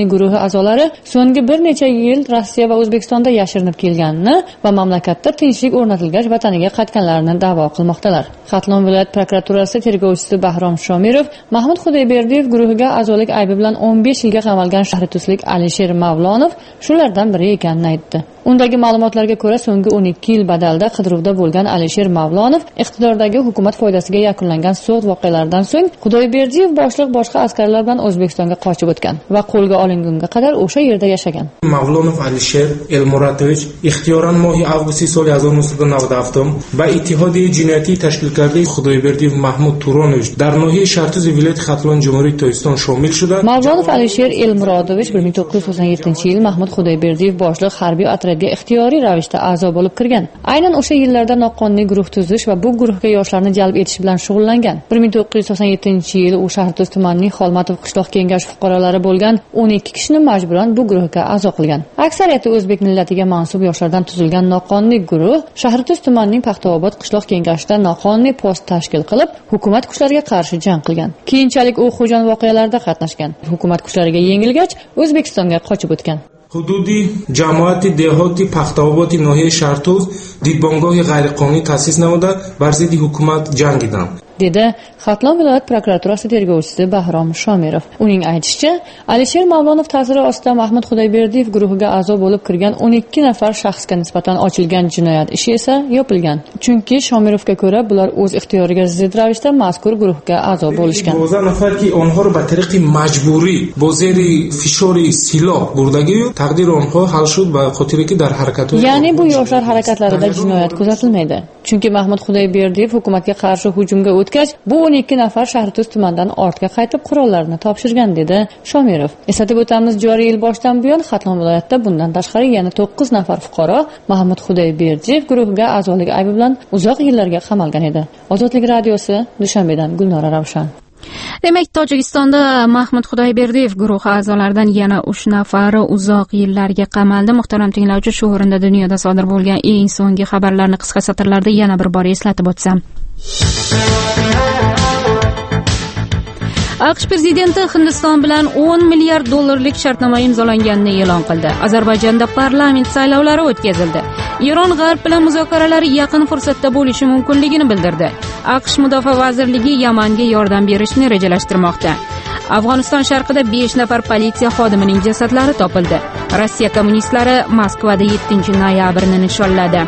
guruhi a'zolari so'nggi bir necha yil Rossiya va O'zbekistonda yashirinib kelganini va mamlakatda tinchlik o'rnatilgach vataniga qaytganlarini da'vo qilmoqdalar. Xatlon viloyat prokuraturasi tergovchisi Bahrom Shomirov Mahmud Xudoyberdiyev guruhiga a'zolik aybi bilan o'n besh yilga qamalgan shahrituslik Alisher Mavlonov shulardan biri ekanini aytdi. Undagi ma'lumotlarga ko'ra, so'nggi o'n ikki yil badalda qidiruvda bo'lgan Alisher Mavlonov iqtidordagi hukumat foydasiga yakunlangan sud voqealaridan so'ng Xudoyberdiyev boshliq boshqa askarlar bilan O'zbekistonga qochib o'tgan va qo'lga olingunga qadar o'sha yerda yashagan. Mavlonov Alisher Elmuratovich ixtiyoran mohi avgust so'li hज़ार नौ सौ नवासी va Ittihodiy jinoyatiy tashkil kardi Xudoyberdiyev Mahmud Turonovich dar nohi Shartuz viloyat Xatlon Jumhuriyat To'iston shomil shuda. Mavlonov Alisher Elmuratovich bir ming to'qqiz yuz to'qson yettinchi yil Mahmud Xudoyberdiyev boshliq harbiy otryadga ixtiyoriy ravishda a'zo bo'lib kirgan. Aynan o'sha yillarda noqonuniy guruh tuzish va bu guruhga yoshlarni jalb etish bilan shug'ullangan. bir ming to'qqiz yuz to'qson yettinchi yil u Shahrito'z tumanining Xolmatov qishloq kengashi fuqarolari bo'lgan o'n ikki kishini majburan bu guruhga a'zo qilgan. Aksariyati o'zbek millatiga mansub yoshlardan tuzilgan noqonuniy guruh Shahrito'z tumanining Paxtaobod qishloq kengashida noqonuniy post tashkil qilib, hukumat kuchlariga qarshi jang qilgan. Keyinchalik u Xo'jayon voqealarida qatnashgan. Hukumat kuchlariga yengilgach, O'zbekistonga qochib o'tgan. Hududi jamoati dehoti Paxtaobod nohiya Shahrito'z didbongohi g'ayriqonuniy ta'sis namida bar ziddi hukumat jangidan dedi Xatlon viloyat prokuraturasi tergovchisi Bahrom Shomirov. Uning aytishicha, Alisher Mavlonov ta'siri ostida Mahmud Xudoyberdiyev guruhiga a'zo bo'lib kirgan o'n ikki nafar shaxsga nisbatan ochilgan jinoyat ishi esa yopilgan. Chunki Shomirovga ko'ra, bular o'z ixtiyoriga zid ravishda mazkur guruhga a'zo bo'lishgan. Ba'zi nafarki onhor ba tariqi majburiy bozeri fishori siloh burdagi taqdir onho hal shud va xotiraki dar harakat. Ya'ni bu yoshlar harakatlarida jinoyat kuzatilmaydi. Chunki Mahmud Xudoyberdiyev hukumatga qarshi hujumga o'tgach, bu o'n ikki nafar Shahrito'z tumanidan ortga qaytib qurollarini topshirgan, dedi Shomirov. Eslatib o'tamiz, joriy yil boshidan buyon Xatlon viloyatida bundan tashqari yana to'qqiz nafar fuqaro Mahmud Xudoyberdiyev guruhiga a'zolik aybi bilan uzoq yillarga qamalgan edi. Ozodlik radiosi, Dushanbedan Gulnora Ravshan. Demak, Tojikistonda Mahmud Xudoyberdiyev guruhi a'zolaridan yana uch nafari uzoq yillarga qamaldi. Muhtaram tinglovchi, shu o'rinda dunyoda sodir bo'lgan eng so'nggi xabarlarni qisqa satrlarda yana bir bor eslatib o'tsam. AQSh prezidenti Hindiston bilan o'n milliard dollarlik shartnoma imzolanganini e'lon qildi. Ozarbayjonda parlament saylovlari o'tkazildi. Eron G'arb bilan muzokaralar yaqin fursatda bo'lishi mumkinligini bildirdi. AQSh Mudofaa vazirligi Yamanga yordam berishni rejalashtirmoqda. Afg'oniston sharqida besh nafar politsiya xodimining jasadlari topildi. Rossiya kommunistlari Moskvada yettinchi noyabrni nishonladi.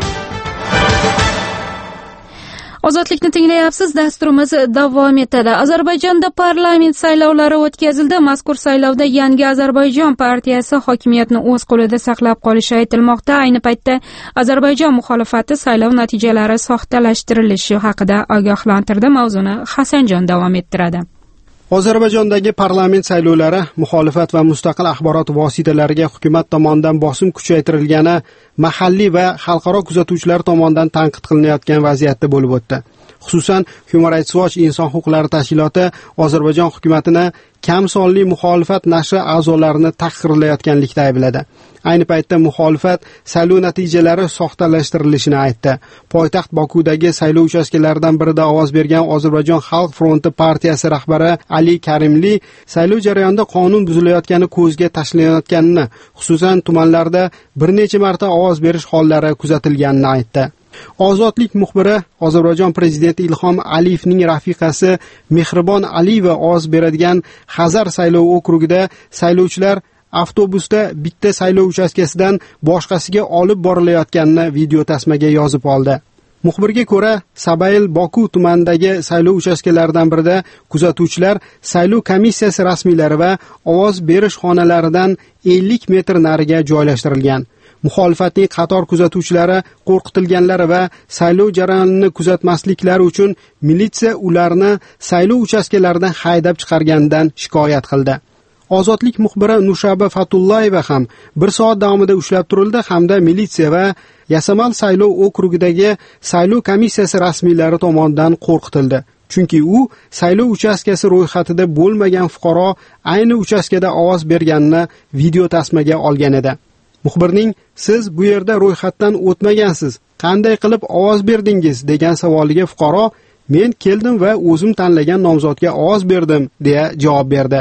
Ozodlikni tinglayapsiz, dasturimiz davom etadi. Ozarbayjonda parlament saylovlari o'tkazildi. Mazkur saylovda Yangi Ozarbayjon partiyasi hokimiyatni o'z qo'lida saqlab qolishi aytilmoqda. Ayni paytda Ozarbayjon muxolifati saylov natijalari soxtalashtirilishi haqida ogohlantirdi. Mavzuni Hasanjon davom ettiradi. Ozarbayjondagi parlament saylovlari muxolifat va mustaqil axborot vositalariga hukumat tomonidan bosim kuchaytirilgani mahalliy va xalqaro kuzatuvchilar tomonidan tanqid qilinayotgan vaziyatda bo'lib o'tdi. Xususan, Human Rights Watch inson huquqlari tashkiloti Ozarbayjon hukumatini kam sonli muxolifat nashri a'zolarini tahqirlayotganlikda aybladi. Ayni paytda muxolifat saylov natijalari soxtalashtirilishini aytdi. Poytaxt Bokudagi saylov uchastkalaridan birida ovoz bergan Ozarbayjon Xalq fronti partiyasi rahbari Ali Karimli saylov jarayonida qonun buzilayotgani ko'zga tashlanayotganini, xususan tumanlarda bir necha marta ovoz berish hollari kuzatilganini aytdi. Ozodlik muxbiri Ozarbayjon prezidenti Ilhom Aliyevning rafiqasi Mehribon Aliyeva ovoz beradigan Xazar saylov okrugida saylovchilar avtobusda bitta saylov uchastkasidan boshqasiga olib borilayotganini video tasmaga yozib oldi. Muxbirga ko'ra, Sabayl Boku tumanidagi saylov uchastkalaridan birida kuzatuvchilar saylov komissiyasi rasmiylari va ovoz berish xonalaridan ellik metr nariga joylashtirilgan. Muxolifatning qator kuzatuvchilari qo'rqitilganlari va saylov jarayonini kuzatmasliklari uchun militsiya ularni saylov uchastkalaridan haydab chiqarganidan shikoyat qildi. Ozodlik muxbiri Nushaba Fatullayeva ham bir soat davomida ushlab turildi hamda militsiya va Yasamal saylov okrugidagi saylov komissiyasi rasmiylari tomonidan qo'rqitildi. Chunki u saylov uchastkasi ro'yxatida bo'lmagan fuqaro ayni uchastkada ovoz berganini video tasmaga olgan edi. Muxbirning "Siz bu yerda ro'yxatdan o'tmagansiz, qanday qilib ovoz berdingiz?" degan savoliga fuqaro "Men keldim va o'zim tanlagan nomzodga ovoz berdim" deya javob berdi.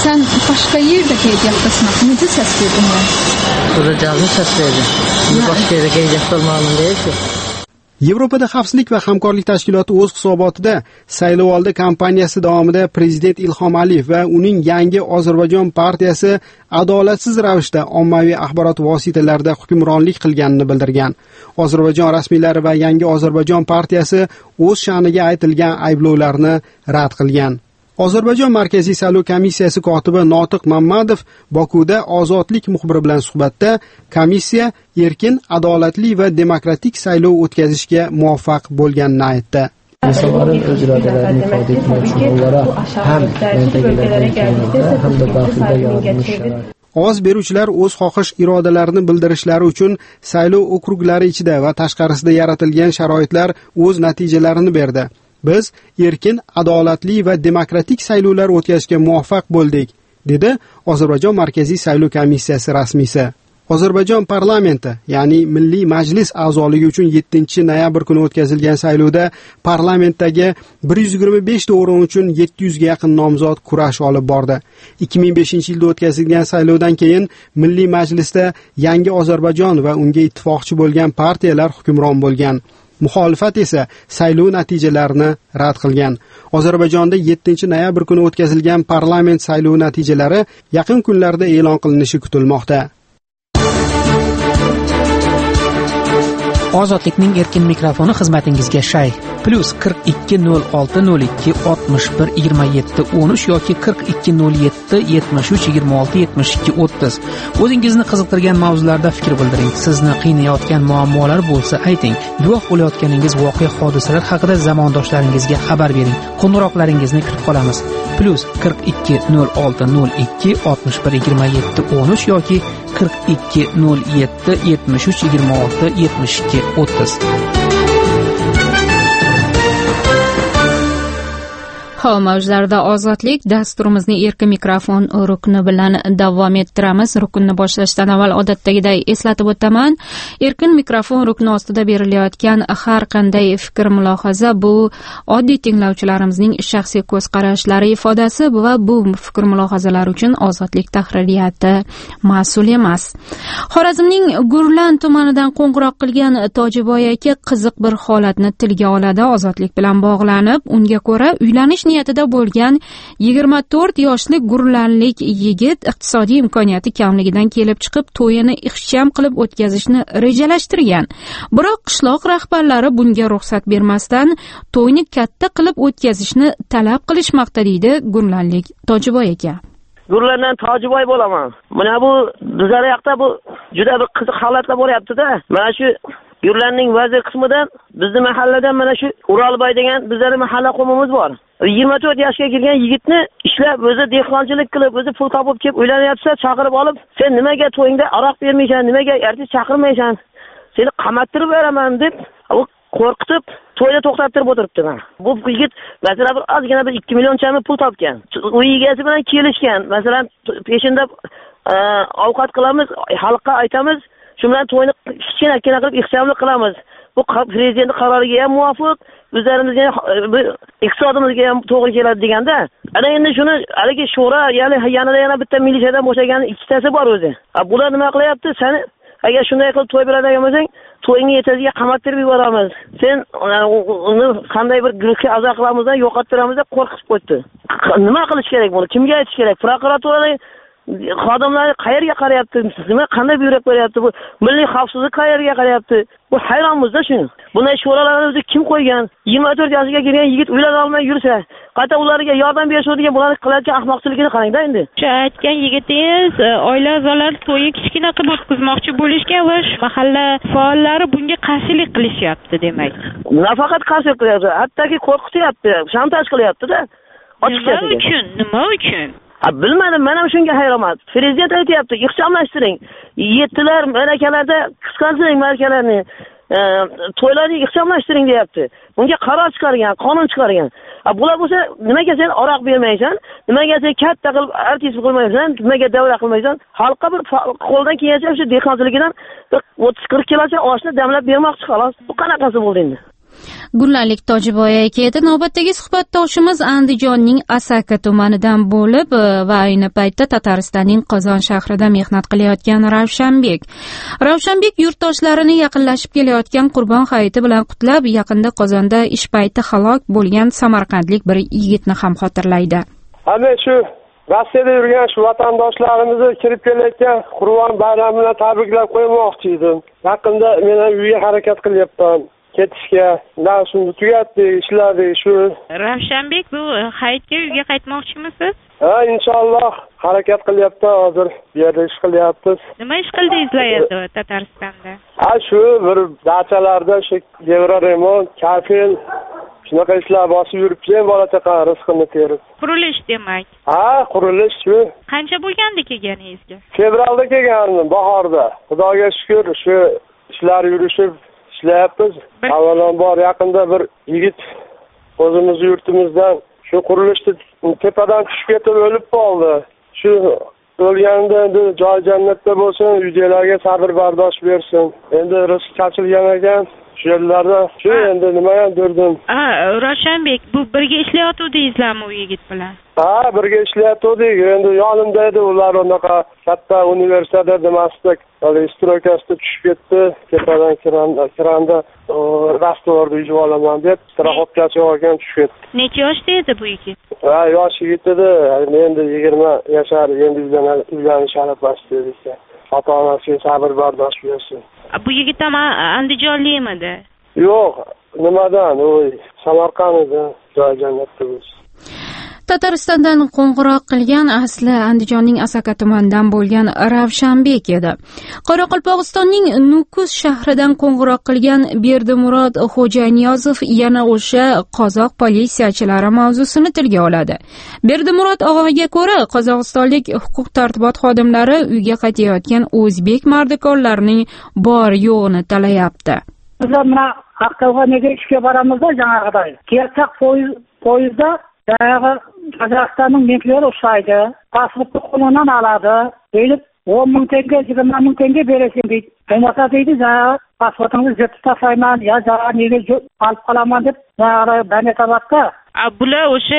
Sen başka yerde heyecan kısmak neydi ses verdin ya? Burada canlı ses verdi. Başka yerde heyecan olmağının değil ki. Yevropada xavfsizlik va hamkorlik tashkiloti o'z hisobotida saylovoldi kampaniyasi davomida prezident Ilhom Aliyev va uning yangi Ozarbayjon partiyasi adolatsiz ravishda ommaviy axborot vositalarida hukmronlik qilganini bildirgan. Ozarbayjon rasmiylari va yangi Ozarbayjon partiyasi o'z sha'niga aytilgan ayblovlarni rad qilgan. Ozarbayjon Markaziy saylov komissiyasi kotibi Notiq Mammadov Bokuda Ozodlik muxbiri bilan suhbatda komissiya erkin, adolatli va demokratik saylov o'tkazishga muvaffaq bo'lganini aytdi. İnsanların öz iradelerini ifade etmek için onlara hem mentegelerden hem de dahilde yaratılmış şarayet. Ovoz beruvchilar o'z xohish irodalarini bildirishlari uchun saylov okruglari ichida va tashqarisida yaratilgan sharoitlar o'z natijalarini berdi. Biz erkin, adolatli va demokratik saylovlar o'tkazishga muvaffaq bo'ldik, dedi Ozarbayjon Markaziy saylov komissiyasi rasmiysi. Ozarbayjon parlamenti, ya'ni Milliy Majlis a'zoligi uchun yettinchi noyabr kuni o'tkazilgan saylovda parlamentdagi bir yuz yigirma besh ta o'rin uchun yetti yuz ga yaqin nomzod kurash olib bordi. ikki ming beshinchi yilda o'tkazilgan saylovdan keyin Milliy Majlisda yangi Ozarbayjon va unga ittifoqchi bo'lgan partiyalar hukmron bo'lgan. Muxolifat esa saylov natijalarini rad qilgan. Ozarbayjonda yettinchi noyabr kuni o'tkazilgan parlament saylovi natijalari yaqin kunlarda e'lon qilinishi kutilmoqda. Ozodlikning erkin mikrofoni xizmatingizga shay. Plus qirq ikki nol olti nol ikki oltmish bir yigirma yetti o'n uch yoki qirq ikki nol yetti yetmish uch yigirma olti yetmish ikki o'ttiz. O'zingizni qiziqtirgan mavzularda fikr bildiring. Sizni qiynayotgan muammolar bo'lsa ayting. Guvoh bo'layotganingiz voqea hodisalar haqida zamondoshlaringizga xabar bering. Qo'ng'iroqlaringizni kutib qolamiz. Plus qirq ikki nol olti nol ikki oltmish bir yigirma yetti o'n uch yoki qirq ikki nol yetti yetmish uch yigirma olti yetmish ikki o'ttiz. Havo mavjlarida ozodlik dasturimizni erkin mikrofon rukni bilan davom ettiramiz. Ruknni boshlashdan avval odatdagiday eslatib o'taman. Erkin mikrofon rukni ostida berilayotgan har qanday fikr mulohaza bu oddiy tinglovchilarimizning shaxsiy ko'z qarashlari ifodasi va bu fikr mulohazalar uchun ozodlik tahririyati mas'ul emas. Xorazmning Gurlan tumanidan qo'ng'iroq qilgan Tojiboy aka qiziq bir holatni tilga oladi. Ozodlik bilan bog'lanib, unga ko'ra uylanish niyatida bo'lgan yigirma to'rt yoshli gurlanlik yigit iqtisodiy imkoniyati kamligidan kelib chiqib to'yini ixcham qilib o'tkazishni rejalashtirgan. Biroq qishloq rahbarlari bunga ruxsat bermasdan to'yni katta qilib o'tkazishni talab qilishmoqda, deydi gurlanlik Tojiboy aka. Gurlandan Tojiboy bo'laman. Mana bu bizlar yoqda bu juda bir qiziq holatlar bo'lyapti-da. Mana shu Gurlanning vazir qismidan bizning mahalladan mana shu Uralboy degan bizning mahalla qomimiz bor. yigirma to'rt yoshga kirgan yigitni ishlab o'zi dehqonchilik qilib, o'zi pul topib kelib uylanyapsa, chaqirib olib, "Sen nimaga to'yingda aroq bermaysan, nimaga artist chaqirmaysan? Seni qamattirib beraman" deb u qo'rqitib, to'yni to'xtattirib o'tiribdi. Bu yigit masalan bir ozgina bir ikki millionchami pul topgan. U egasi bilan kelishgan. Masalan, peshinda ovqat qilamiz, xalqqa aytamiz, shu bilan to'yni kichkina-kichkina qilib ixchamlik qilamiz. Bu prezident qaroriga ham muvofiq, bizlarimizga iqtisodimizga ham to'g'ri keladi deganda, ana endi shuni haligi sho'ra, ya'ni yanada yana bitta militsiyadan bo'shagan ikkitasi bor o'zi. Bular nima qilyapti? Seni agar shunday qilib to'y beradigan bo'lsang, to'yingni ertasiga qamattirib yuboramiz. Sen uni qanday bir guruhga a'zo qilamizdan yo'qottiramiz deb qo'rqitib qo'ydi. Nima qilish kerak buni? Kimga aytish kerak? Prokuratura xodimlar qayerga qarayapti? Nima qanday buyruq beryapti? Bu milliy xavfsizlik qayerga qarayapti? Bu hayronmizda shuni. Bunday sho'ralarni o'zi kim qo'ygan? yigirma to'rt yoshga kirgan yigit uylana olmay yursa, qayta ularga yordam berishadigan bularni qilayotgan ahmoqchiligini qarang-da endi. Shu aytgan yigitingiz oila a'zolari to'yni kichkina qilib o'tkazmoqchi bo'lishgan va mahalla faollari bunga qarshilik qilishyapti demak. Nafaqat qarshilik qilyapti, hattoki qo'rqityapti, shantaj qilyapti-da. Nima uchun? Nima uchun? Ha, bilmadim, men ham shunga hayronman. Prezident aytayapti, ixchamlashtiring. Yettilar marakalarda qisqartiring marakalarni. E, to'ylarni ixchamlashtiring deyapti. Bunga qaror chiqargan, qonun chiqargan. Ha, bular bo'lsa, nimaga sen aroq bermaysan? Nimaga sen katta qilib artist qilmaysan? Nimaga davlat qilmaysan? Xalqqa bir qo'ldan kelgancha shu dehqonchiligidan o'ttiz qirq kilocha oshni damlab bermoqchi xolos. Bu qanaqasi bo'ldi endi? Gullanlik Tojiboy aka edi. Navbatdagi suhbatdoshimiz Andijonning Asaka tumanidan bo'lib va ayni paytda Tataristonning Qozon shahrida mehnat qilayotgan Ravshanbek. Ravshanbek yurtdoshlarini yaqinlashib kelayotgan Qurbon hayiti bilan qutlab, yaqinda Qozonda ish payti halok bo'lgan samarqandlik bir yigitni ham xotirlaydi. Ana shu Rossiyada yurgan shu vatandoshlarimizni kirib kelayotgan Qurbon bayrami bilan tabriklab qo'ymoqchi edim. Yaqinda men ham uyga harakat qilyapman. Ketishga, mana shuni tugatdi, ishlardi shu. Ravshanbek, bu hayitga uyga qaytmoqchimisiz? Ha, inshaalloh harakat qilyapti hozir. Bu yerda ish qilyapmiz. Nima ish qildingizlar endi Tataristonda? Ha, shu bir dachalarda shu Evroremont, kafel shunaqa ishlar bosib yuribdi, bola chaqa rizqini terib. Qurilish demak. Ha, qurilish shu. Qancha bo'lgandi kelganingizga? Fevralda kelgandim, bahorda. Xudoga shukr, shu ishlar yurishib ishlayapmiz. Avvalambor yaqinda bir yigit o'zimiz yurtimizdan shu qurilishni tepadan tushib ketib o'lib qoldi. Shu o'lganda endi joy jannatda bo'lsin, uydagilarga sabr bardosh bersin. Endi rizq chachilgan ekan. Shu yerlarda shu endi nima ham derdim. Ha, Ravshanbek, bu birga ishlayotgandingizlarmi u yigit bilan? Ha, birga ishlayotgandik. Endi yonimda edi ular, unaqa katta universitet demasdik. Hali istirokasida tushib ketdi. Tepadan kiranda, kiranda rastorda yuzib olaman deb straxovkachi olgan tushib ketdi. Necha yoshda edi bu yigit? Ha, yosh yigit edi. Endi yigirma yashar, endi uylanish arafasida edi. Ota-onasiga sabr bardosh bersin. Bu yigit ham Andijonlikmidi? Yo'q, nimadan? U Samarqanddan, joy jannatda bo'lsin. Tataristondan qo'ng'iroq qilgan asli Andijonning Asaka tumanidan bo'lgan Ravshanbek edi. Qoraqalpog'istonning Nukus shahridan qo'ng'iroq qilgan Berdimurod Xo'janiyozov yana o'sha qozoq politsiyachilari mavzusini tilga oladi. Berdimurod og'aga ko'ra, qozog'istonlik huquq tartibot xodimlari uyga qaytayotgan o'zbek mardikorlarining bor yo'g'ini talayapti. Bizlar mana Aqto'ga nega ishga boramiz-da janag'iday. Kelsak poyezd poyezdda Dayağı Qozog'istonning meklari ushlaydi, pasportni qo'lidan oladi, deydi o'n ming tenge, yigirma ming tenge berasing deydi. Bo'lmasa deydi, pasportingizni zertib tashlayman, yo nega olib qolaman deb banetabatda. Bular o'sha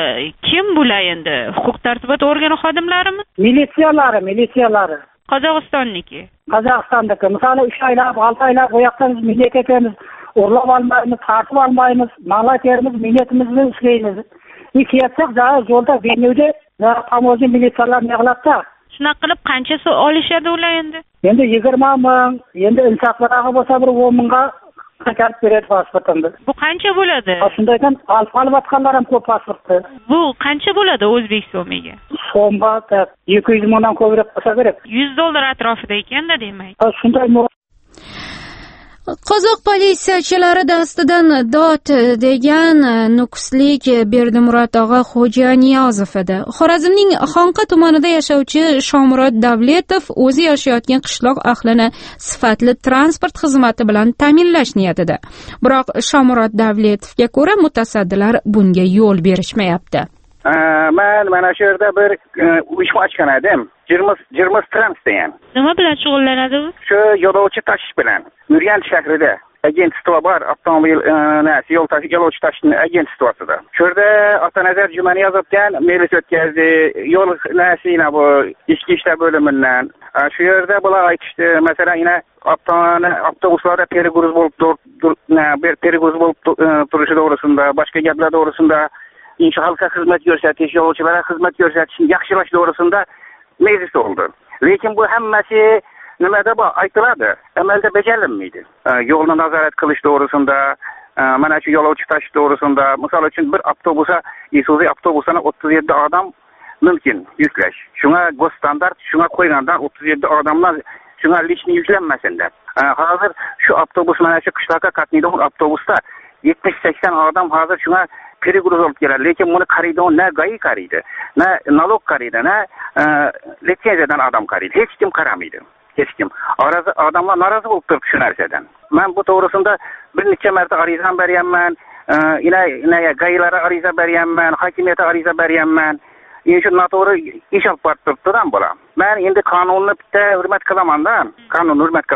kim bular endi? Huquq tartibot organi xodimlarimi? Militsiyalari, militsiyalari. Qozog'istonniki. Qozog'istondagi. Masalan, uch oylab, olti oylab bu yoqdan biz millat etamiz. Urlab olmaymiz, tartib olmaymiz, ma'lumot beramiz, millatimizni ishlaymiz. Ikiyatsak da yo'lda venyuda tamozi militsiyalar yig'labda. Shunaqa qilib qanchasi olishadi ular endi? Endi yigirma ming, endi insoflariga bo'lsa bir o'n mingga qaytarib beradi pasportini. Bu qancha bo'ladi? Shunday ekan, olib-olvatganlar ham ko'p pasportni. Bu qancha bo'ladi o'zbek so'miga? So'mga ikki yuz mingdan ko'proq bo'lsa kerak. yuz dollar atrofida ekanda demak. Shunday Qozoq politsiyachilari dastidan dod degan nukuslik Berdimurod og'a Xo'janiyozov edi. Xorazmning Xonqa tumanida yashovchi Shomurod Davletov o'zi yashayotgan qishloq ahlini sifatli transport xizmati bilan ta'minlash niyatida. Biroq Shomurod Davletovga ko'ra mutasaddilar bunga yo'l berishmayapti. Men mana shu yerda bir uyushma ochgan edim. Jirmis Trans degan. Nima bilan shug'ullanadi u? Shu yo'lovchi tashish bilan. Nuriyant shahrida agentство bor, avtomobil yo'l tashish, yo'lovchi tashish agentvosida. Shu yerda Otanazar Jumaniyozovdan mejlis o'tkazdi, yo'l nasina bu ichki ishlar bo'limidan. Shu yerda bular aytishdi, masalan, yana avtobuslarda periguz bo'lib periguz bo'lib turishi to'g'risida, boshqa gaplar to'g'risida, inshaalloh xalqqa xizmat ko'rsatish, yo'lovchilarga xizmat ko'rsatishni yaxshilash to'g'risida mejlis bo'ldi. Lekin bu hammasi nimada bor aytiladi, amalda bajarilmaydi. Yo'lni nazorat qilish to'g'risida, mana shu yo'lovchi tashish to'g'risida, misol uchun bir avtobusga, Isuzu avtobusini o'ttiz yetti odam mumkin yuklash. Shunga go'standart, shunga qo'ygandan o'ttiz yetti odamlar shunga lishni yuklanmasin deb. Hozir shu avtobus mana shu qishloqqa qatnaydigan avtobusda yetmish sakson odam hozir shunga periguz olib keladi. Lekin buni qaraydigan na gayi qaraydi, na nalog qaraydi, na litsenziyadan odam qaraydi. Hech kim qaramaydi. Hech kim. Orazi odamlar norozi bo'lib turibdi shu narsadan. Men bu to'g'risida bir necha marta ariza berganman, ina ina gayilara ariza berganman, hokimiyatga ariza berganman. Endi shu noto'g'ri ish olib borib turibdi-dan bo'la. Men endi qonunni bitta hurmat qilaman-da, qonunni hurmat qilaman.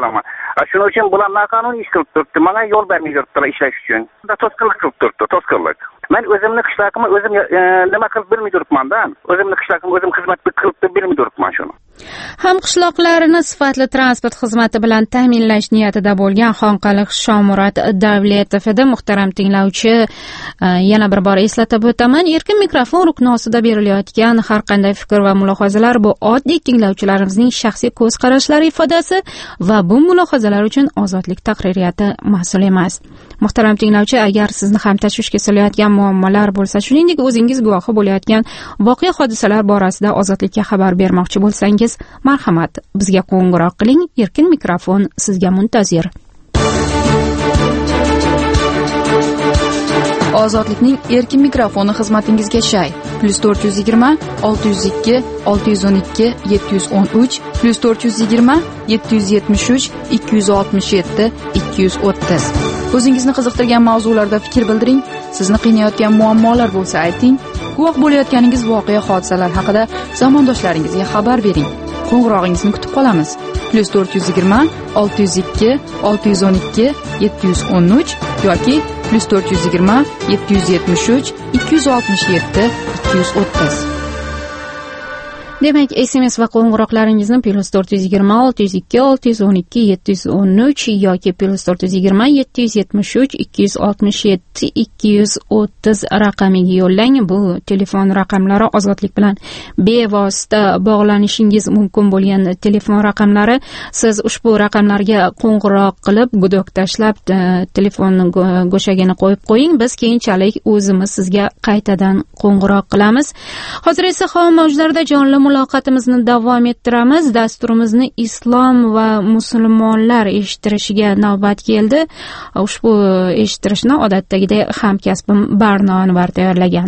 Shuning uchun bular noqonuniy ish qilib turibdi. Menga yo'l bermay turibdilar ishlash uchun. To'sqinlik qilib turibdi, to'sqinlik. Men o'zimni qishlog'imni o'zim nima qilib bilmay turibman-da. O'zimni qishlog'imni o'zim xizmat qilib bilmay turibman shuni. Ham qishloqlarini sifatli transport xizmati bilan ta'minlash niyatida bo'lgan Xonqalix Shomurat Davletov edi. Muhtaram tinglovchi, yana bir bor eslatib o'taman, erkin mikrofon rukni ostida berilayotgan har qanday fikr va mulohazalar bu oddiy tinglovchilarimizning shaxsiy ko'z qarashlari ifodasi va bu mulohazalar uchun ozodlik taqririyati mas'ul emas. Muhtaram tinglovchi, agar sizni ham tashvishga solayotgan muammolar bo'lsa, shuningdek o'zingiz guvohi bo'layotgan voqea hodisalar borasida ozodlikka xabar bermoqchi bo'lsangiz, marhamat, bizga qo'ng'iroq qiling. Erkin mikrofon sizga muntazir. Ozodlikning erkin mikrofoni xizmatingizga shay. plus to'rt yuz yigirma olti yuz ikki olti yuz o'n ikki yetti yuz o'n uch plus to'rt yuz yigirma yetti yuz yetmish uch ikki yuz oltmish yetti ikki yuz o'ttiz. O'zingizni qiziqtirgan mavzularda fikr bildiring. Sizni qiynayotgan muammolar bo'lsa ayting. Guvoh bo'layotganingiz voqea hodisalar haqida zamondoshlaringizga xabar bering. Qo'ng'irog'ingizni kutib qolamiz. plus to'rt yuz yigirma olti yuz ikki olti yuz o'n ikki yetti yuz o'n uch yoki plus to'rt yuz yigirma yetti yuz yetmish uch ikki yuz oltmish yetti ikki yuz o'ttiz. Demak, S M S va qo'ng'iroqlaringizni plus to'rt yuz yigirma olti yuz ikki olti yuz o'n ikki yetti yuz o'n uch yoki plus to'rt yuz yigirma yetti yuz yetmish uch ikki yuz oltmish yetti ikki yuz o'ttiz raqamiga yo'llang. Bu telefon raqamlari ozodlik bilan bevosita bog'lanishingiz mumkin bo'lgan telefon raqamlari. Siz ushbu raqamlarga qo'ng'iroq qilib, gudok tashlab, telefonning go'shagini qo'yib qo'ying. Biz keyinchalik o'zimiz sizga qaytadan qo'ng'iroq qilamiz. Hozir esa havo mavjlarida jonli muloqotimizni davom ettiramiz. Dasturimizni islom va musulmonlar eshittirishiga navbat keldi. Ushbu eshittirishni odatdagidek hamkasbim Barno Anvar tayyorlagan.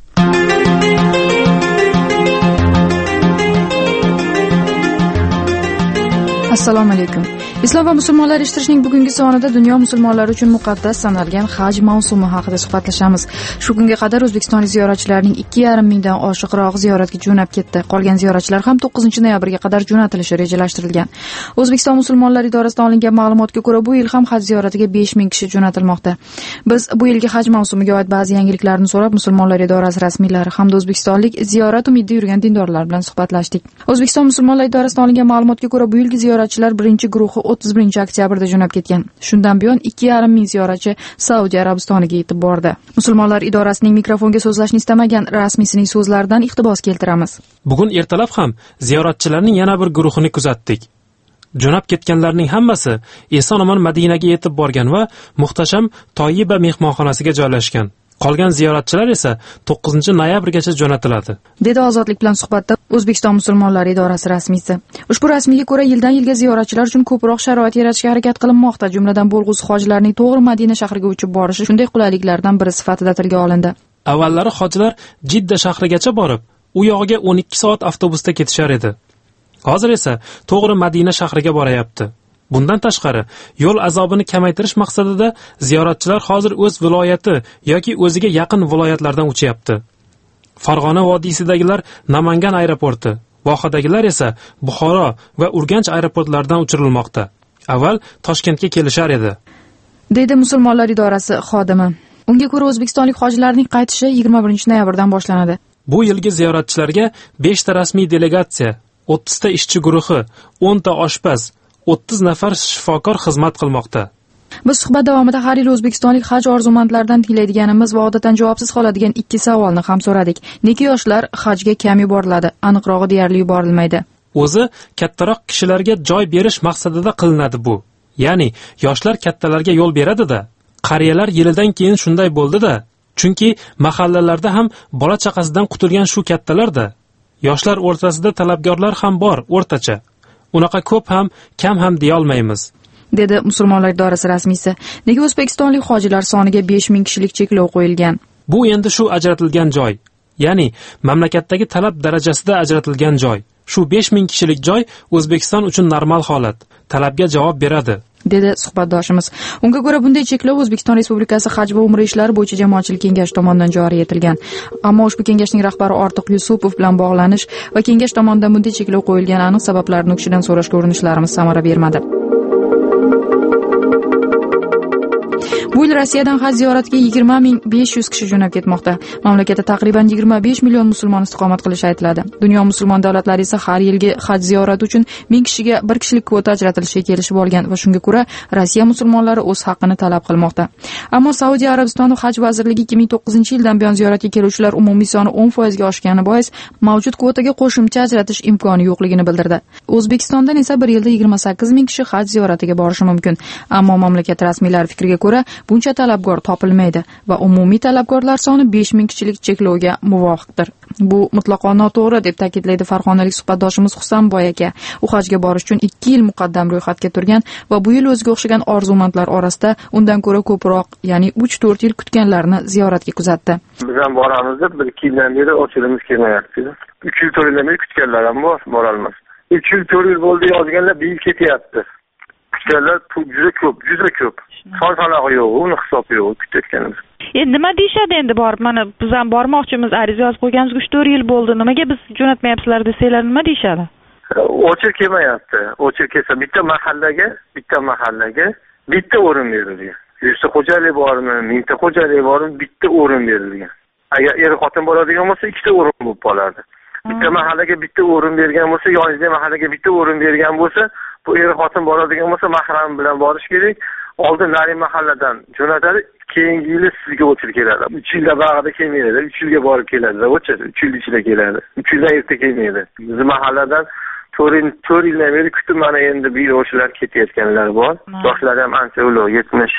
Assalomu alaykum. Islom va musulmonlar eshittirishning bugungi sonida dunyo musulmonlari uchun muqaddas sanalgan haj mavsumi haqida suhbatlashamiz. Shu kunga qadar o'zbekistonlik ziyoratchilarning ikki yarim mingdan oshiqroq ziyoratga jo'nab ketdi. Qolgan ziyoratchilar ham to'qqizinchi noyabrga qadar jo'natilishi rejalashtirilgan. O'zbekiston musulmonlar idorasidan olingan ma'lumotga ko'ra, bu yil ham haj ziyoratiga besh ming kishi jo'natilmoqda. Biz bu yilgi haj mavsumiga oid ba'zi yangiliklarni so'rab, musulmonlar idorasi rasmiylari hamda o'zbekistonlik ziyorat umidida yurgan dindorlar bilan suhbatlashdik. O'zbekiston musulmonlar idorasidan olingan ma'lumotga ko'ra, bu yilgi ziyoratchilar birinchi guruhi o'ttiz birinchi oktyabrda jo'nab ketgan. Shundan buyon ikki yarim ming ziyoratchi Saudiya Arabistoniga yetib bordi. Musulmonlar idorasining mikrofonga so'zlashni istamagan rasmiysining so'zlaridan iqtibos keltiramiz. Bugun ertalab ham ziyoratchilarning yana bir guruhini kuzatdik. Jo'nab ketganlarning hammasi eson-omon Madinaga yetib borgan va muhtasham Toyiba mehmonxonasiga joylashgan. Qolgan ziyoratchilar esa to'qqizinchi noyabrgacha jo'natiladi, dedi ozodlik bilan suhbatda O'zbekiston musulmonlari idorasi rasmiysi. Ushbu rasmiyga ko'ra, yildan yilga ziyoratchilar uchun ko'proq sharoit yaratishga harakat qilinmoqda. Jumladan bo'lg'usi hojilarning to'g'ri Madina shahriga uchib borishi shunday qulayliklardan biri sifatida tilga olindi. Avvallari hojilar Jidda shahrigacha borib, u yog'iga o'n ikki soat avtobusda ketishar edi. Hozir esa to'g'ri Madina shahriga borayapti. Bundan tashqari, yo'l azobini kamaytirish maqsadida ziyoratchilar hozir o'z viloyati yoki o'ziga yaqin viloyatlardan uchayapti. Farg'ona vodiysidagilar Namangan aeroporti, vohadagilar esa Buxoro va Urganch aeroportlaridan uchirilmoqda. Avval Toshkentga kelishar edi, dedi musulmonlar idorasi xodimi. Unga ko'ra, o'zbekistonlik hojilarning qaytishi yigirma birinchi noyabrdan boshlanadi. Bu yilgi ziyoratchilarga besh ta rasmiy delegatsiya, o'ttiz ta ishchi guruhi, o'n ta oshpaz, o'ttiz nafar shifokor xizmat qilmoqda. Biz suhbat davomida har yil o'zbekistonlik haj orzumandlaridan tinglaydiganimiz va odatdan javobsiz qoladigan ikki savolni ham so'radik. Nega yoshlar hajga kam yuboriladi, aniqrog'i deyarli yuborilmaydi? O'zi kattaroq kishilarga joy berish maqsadida qilinadi bu. Ya'ni yoshlar kattalarga yo'l beradi-da, qariyalar yilidan keyin shunday bo'ldi-da. Chunki mahallalarda ham bola chaqasidan qutulgan shu kattalar-da. Yoshlar o'rtasida talabgorlar ham bor, o'rtacha. Unaqa ko'p ham, kam ham deya olmaymiz, dedi musulmonlar idorasi rasmiysi. Nega o'zbekistonlik hojilar soniga besh ming kishilik cheklov qo'yilgan? Bu endi shu ajratilgan joy. Ya'ni mamlakatdagi talab darajasida ajratilgan joy. Shu besh ming kishilik joy O'zbekiston uchun normal holat, talabga javob beradi, dedi suhbatdoshimiz. Unga ko'ra, bunday cheklov O'zbekiston Respublikasi Haj va Umra ishlari bo'yicha jamoatchilik kengashi tomonidan joriy etilgan. Ammo ushbu kengashning rahbari Ortiq Yusupov bilan bog'lanish va kengash tomonidan bunday cheklov qo'yilgani aniq sabablarini u kishidan so'rashga urinishlarimiz samara bermadi. Bu yil Rossiyadan haj ziyoratiga yigirma ming besh yuz kishi jo'nab ketmoqda. Mamlakatda taqriban yigirma besh million musulmon istiqomat qilishi aytiladi. Dunyo musulmon davlatlari esa har yilgi haj ziyorati uchun ming kishiga bir kishilik kvota ajratilishiga kelishib olgan va shunga ko'ra Rossiya musulmonlari o'z haqqini talab qilmoqda. Ammo Saudiya Arabistoni haj vazirligi ikki ming to'qqizinchi yildan buyon ziyoratga keluvchilar umumiy soni o'n foizga oshgani bois mavjud kvotaga qo'shimcha ajratish imkoni yo'qligini bildirdi. O'zbekistondan esa bir yilda yigirma sakkiz ming kishi haj ziyoratiga borishi mumkin. Ammo mamlakat rasmiylari fikriga ko'ra buncha talabgor topilmaydi va umumiy talabgorlar soni besh ming kishilik cheklovga muvofiqdir. Bu mutlaqo noto'g'ri deb ta'kidlaydi farg'onalik suhbatdoshimiz Husanboy aka. U hajga borish uchun ikki yil muqaddam ro'yxatga turgan va bu yil o'ziga o'xshagan orzumandlar orasida undan ko'ra ko'proq, ya'ni uch to'rt yil kutganlarni ziyoratga kuzatdi. Biz ham boramiz deb bir ikki yildan beri ochilimiz kelmayapti. uch yil to'rt yildan beri kutganlar ham bor, borolmas. uch yil to'rt yil bo'ldi yozganlar bir yil ketyapti. Kutganlar juda ko'p, juda ko'p. Son-sanog'i yo'q, uni hisobi yo'q kutayotganimiz. Endi nima deyishadi endi borib, mana biz ham bormoqchimiz, ariza yozib qo'yganmiz, uch to'rt yil bo'ldi. Nimaga biz jo'natmayapsizlar desanglar nima deyishadi? Ochib kelmayapti. Ochib kelsa bitta mahallaga, bitta mahallaga bitta o'rin berilgan. yuzta xo'jalik bormi, mingta xo'jalik bormi, bitta o'rin berilgan. Agar er xotin bo'ladigan bo'lsa, ikkita o'rin bo'lib qolardi. Bitta mahallaga bitta o'rin bergan bo'lsa, yonidagi mahallaga bitta o'rin bergan bo'lsa, bu er xotin boradigan bo'lsa, mahram bilan borish kerak. Oldin nari mahalladan jo'natadi, keyingi yili sizga o'chib keladi. uch yilda bag'ida kelmaydi, uch yilga borib keladi, o'chadi, uch yil ichida keladi. uch yildan erta kelmaydi. Biz mahalladan to'rt yildan beri kutib mana endi bu yoshlar ketayotganlar bor. Yoshlar ham ancha ulug', yetmish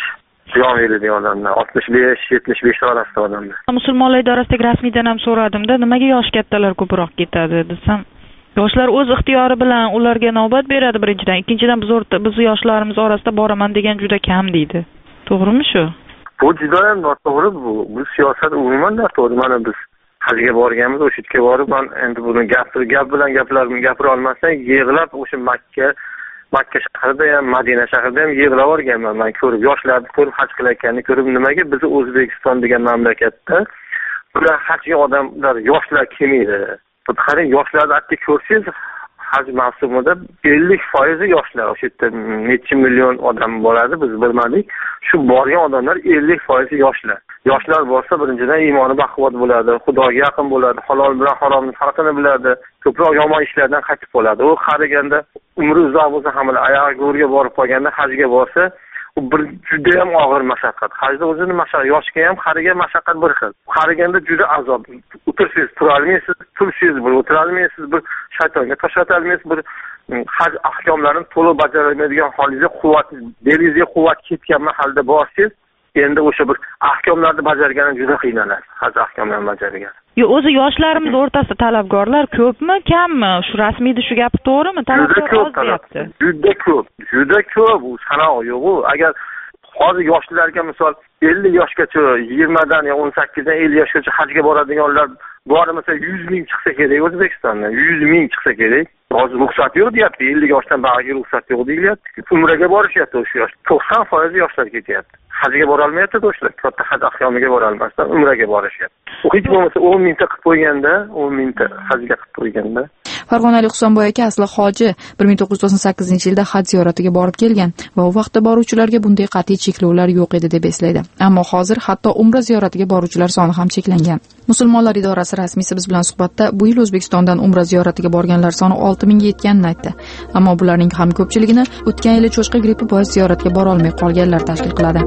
jon beradigan odamlar, oltmish besh yetmish besh orasida odamlar. Musulmonlar idorasidagi rasmiydan ham so'radimda, nimaga yosh kattalar ko'proq ketadi desam, yoshlar o'z ixtiyori bilan ularga navbat beradi birinchidan, ikkinchidan biz o'rta biz yoshlarimiz orasida boraman degan juda kam deydi. To'g'rimi shu? Bu juda ham noto'g'ri bu. Bu siyosat umuman noto'g'ri. Mana biz hajga borganmiz, o'sha yerga borib, men endi buni gapir, gap bilan gaplarimni gapira olmasdan yig'lab o'sha Makka, Makka shahrida ham, Madina shahrida ham yig'lab o'rganman. Men ko'rib, yoshlarni ko'rib, haj qilayotganini ko'rib, nimaga biz O'zbekiston degan mamlakatda bular hajga odamlar, yoshlar kelmaydi. Bu qarang, yoshlarni atdi ko'rsangiz, haj mavsumida ellik foiz yoshlar. O'sha yerda necha million odam bo'ladi, biz bilmadik. Shu borgan odamlar ellik foiz yoshlar. Yoshlar bo'lsa, birinchidan iymoni baquvvat bo'ladi, Xudoga yaqin bo'ladi, halol bilan haromning farqini biladi, ko'proq yomon ishlardan qaytib qoladi. U qaraganda umri uzoq bo'lsa ham oyoq go'rga borib qolganda hajga borsa, u bir juda ham og'ir mashaqqat. Hajda o'zini mashaqqat, yoshga ham, qariga mashaqqat bir xil. Qariganda juda azob. O'tirsangiz tura olmaysiz, tursangiz bir o'tira olmaysiz, bir shaytonga tosh olmaysiz, bir haj ahkomlarini to'liq bajara olmaydigan holingizda quvvat, belingizga quvvat ketgan mahalda borsiz, endi o'sha bir ahkomlarni bajargani juda qiynaladi. Haj ahkomlarini bajargan. Yo, o'zi yoshlarimiz o'rtasida talabgorlar ko'pmi, kammi? Shu rasmiyda shu gap to'g'rimi? Talabgor oz deyapti. Juda ko'p, juda ko'p. U sanoq yo'q. Agar hozir yoshlarga misol ellik yoshgacha, yigirmadan yo o'n sakkizdan ellik yoshgacha hajga boradiganlar bori mesela yuz ming chiqsa kerak O'zbekistondan. yuz ming chiqsa kerak. Hozir ruxsat yo'q deyapti. ellik yoshdan bag'iga ruxsat yo'q deyilyapti. Umraga borishyapti o'sha yosh. to'qson foiz yoshlar ketyapti. Hajga bora olmayapti yoshlar. Katta haj ahkomiga bora olmasdan umraga borishyapti. U hech bo'lmasa o'n mingta qilib qo'yganda, o'n mingta hajga qilib qo'yganda. Farg'onalik Husanboy aka asli hoji bir ming to'qqiz yuz to'qson sakkizinchi yilda haj ziyoratiga borib kelgan va u vaqtda boruvchilarga bunday qat'iy cheklovlar yo'q edi deb eslaydi. Ammo hozir hatto umra ziyoratiga boruvchilar soni ham cheklangan. Musulmonlar idorasi rasmiysi biz bilan suhbatda bu yil O'zbekistondan umra ziyoratiga borganlar soni olti mingga yetganini aytdi. Ammo bularning ham ko'pchiligini o'tgan yili cho'chqa grippi bois ziyoratga bora olmay qolganlar tashkil qiladi.